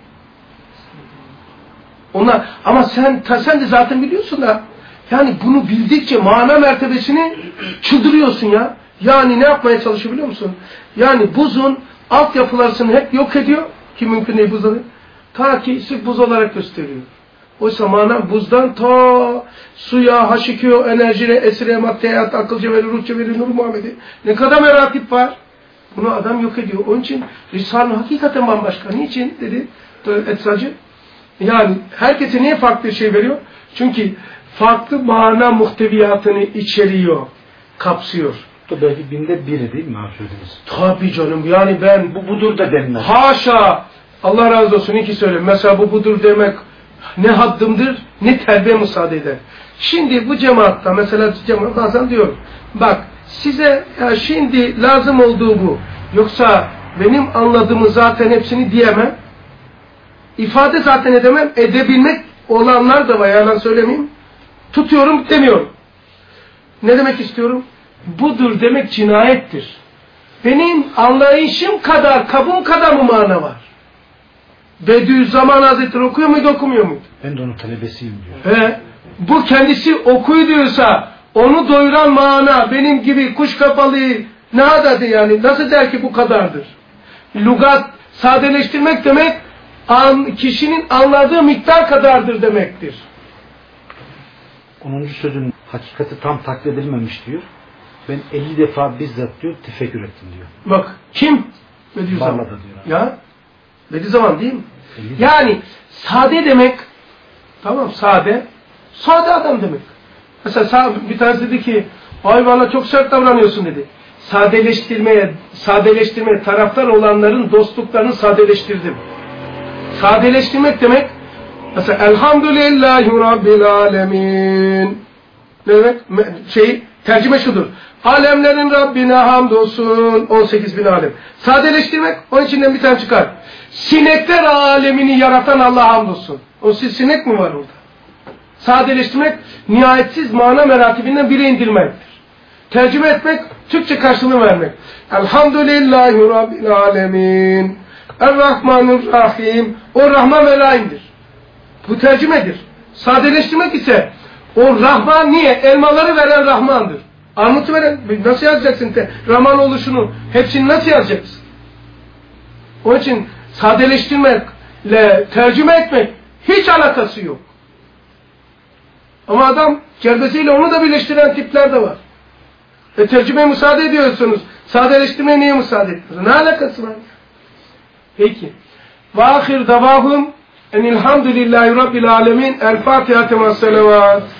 Onlar, ama sen de zaten biliyorsun da, yani bunu bildikçe mana mertebesini çıldırıyorsun ya. Yani ne yapmaya çalışıyor biliyor musun? Yani buzun altyapılarını hep yok ediyor ki mümkün değil buzları. Ta ki sırf buz olarak gösteriyor. Oysa mana buzdan ta suya, H2O, enerjine, esire, maddeye, akılca verir, ruhça verir, nur Muhammed'i. Ne kadar merakip var. Bunu adam yok ediyor. Onun için Risale-i hakikaten bambaşka. Niçin dedi Etsacı? Yani herkese niye farklı bir şey veriyor? Çünkü farklı mana muhteviyatını içeriyor, kapsıyor. Belki 1/1000 değil mi sözünüz? Tabii canım. Yani ben bu budur da denmez. Haşa! Allah razı olsun. İki söyleyeyim. Mesela bu budur demek ne haddımdır, ne terbiye müsaade eder. Şimdi bu cemaatta mesela cemaat bazen diyor, bak size ya şimdi lazım olduğu bu. Yoksa benim anladığımı zaten hepsini diyemem. İfade zaten edemem. Edebilmek olanlar da var. Yalan söylemeyeyim. Tutuyorum demiyorum. Ne demek istiyorum? Budur demek cinayettir. Benim anlayışım kadar, kabım kadar mı mana var? Bediüzzaman Hazretleri okuyor muydu, okumuyor muydu? Ben de onun talebesiyim diyor. Bu kendisi okuyuyorsa onu doyuran mana benim gibi kuş kafalı ne adadı yani? Nasıl der ki bu kadardır? Lugat sadeleştirmek demek kişinin anladığı miktar kadardır demektir. 10. sözün hakikati tam taklit edilmemiş diyor. Ben 50 defa bizzat diyor tefekkür ettim diyor. Bak kim? Bediüzzaman. Barla'da diyor. Ya Bediüzzaman değil mi? Yani sade demek, tamam sade adam demek. Mesela bir tanesi dedi ki ay bana çok sert davranıyorsun dedi. Sadeleştirmeye taraftar olanların dostluklarını sadeleştirdim. Sadeleştirmek demek mesela elhamdülillahi rabbil alemin. Ne demek? Tercüme şudur. Alemlerin Rabbine hamdolsun. 18.000 alem. Sadeleştirmek, onun içinden bir tane çıkar. Sinekler alemini yaratan Allah'a hamdolsun. O sinek mi var orada? Sadeleştirmek, nihayetsiz mana meratibinden biri indirmektir. Tercüme etmek, Türkçe karşılığı vermek. Elhamdülillahi Rabbil alemin. Errahmanirrahim. O Rahman ve Rahim'dir. Bu tercümedir. Sadeleştirmek ise o Rahman niye? Elmaları veren Rahman'dır. Armutu veren, nasıl yazacaksın? Rahman oluşunu, hepsini nasıl yazacaksın? Onun için sadeleştirmekle tercüme etmek hiç alakası yok. Ama adam kerbesiyle onu da birleştiren tipler de var. Tercümeye müsaade ediyorsunuz. Sadeleştirmeye niye müsaade etmiyorsunuz? Ne alakası var? Peki. Ve ahir davahum enilhamdülillahi rabbil alemin. El Fatiha tema salavat.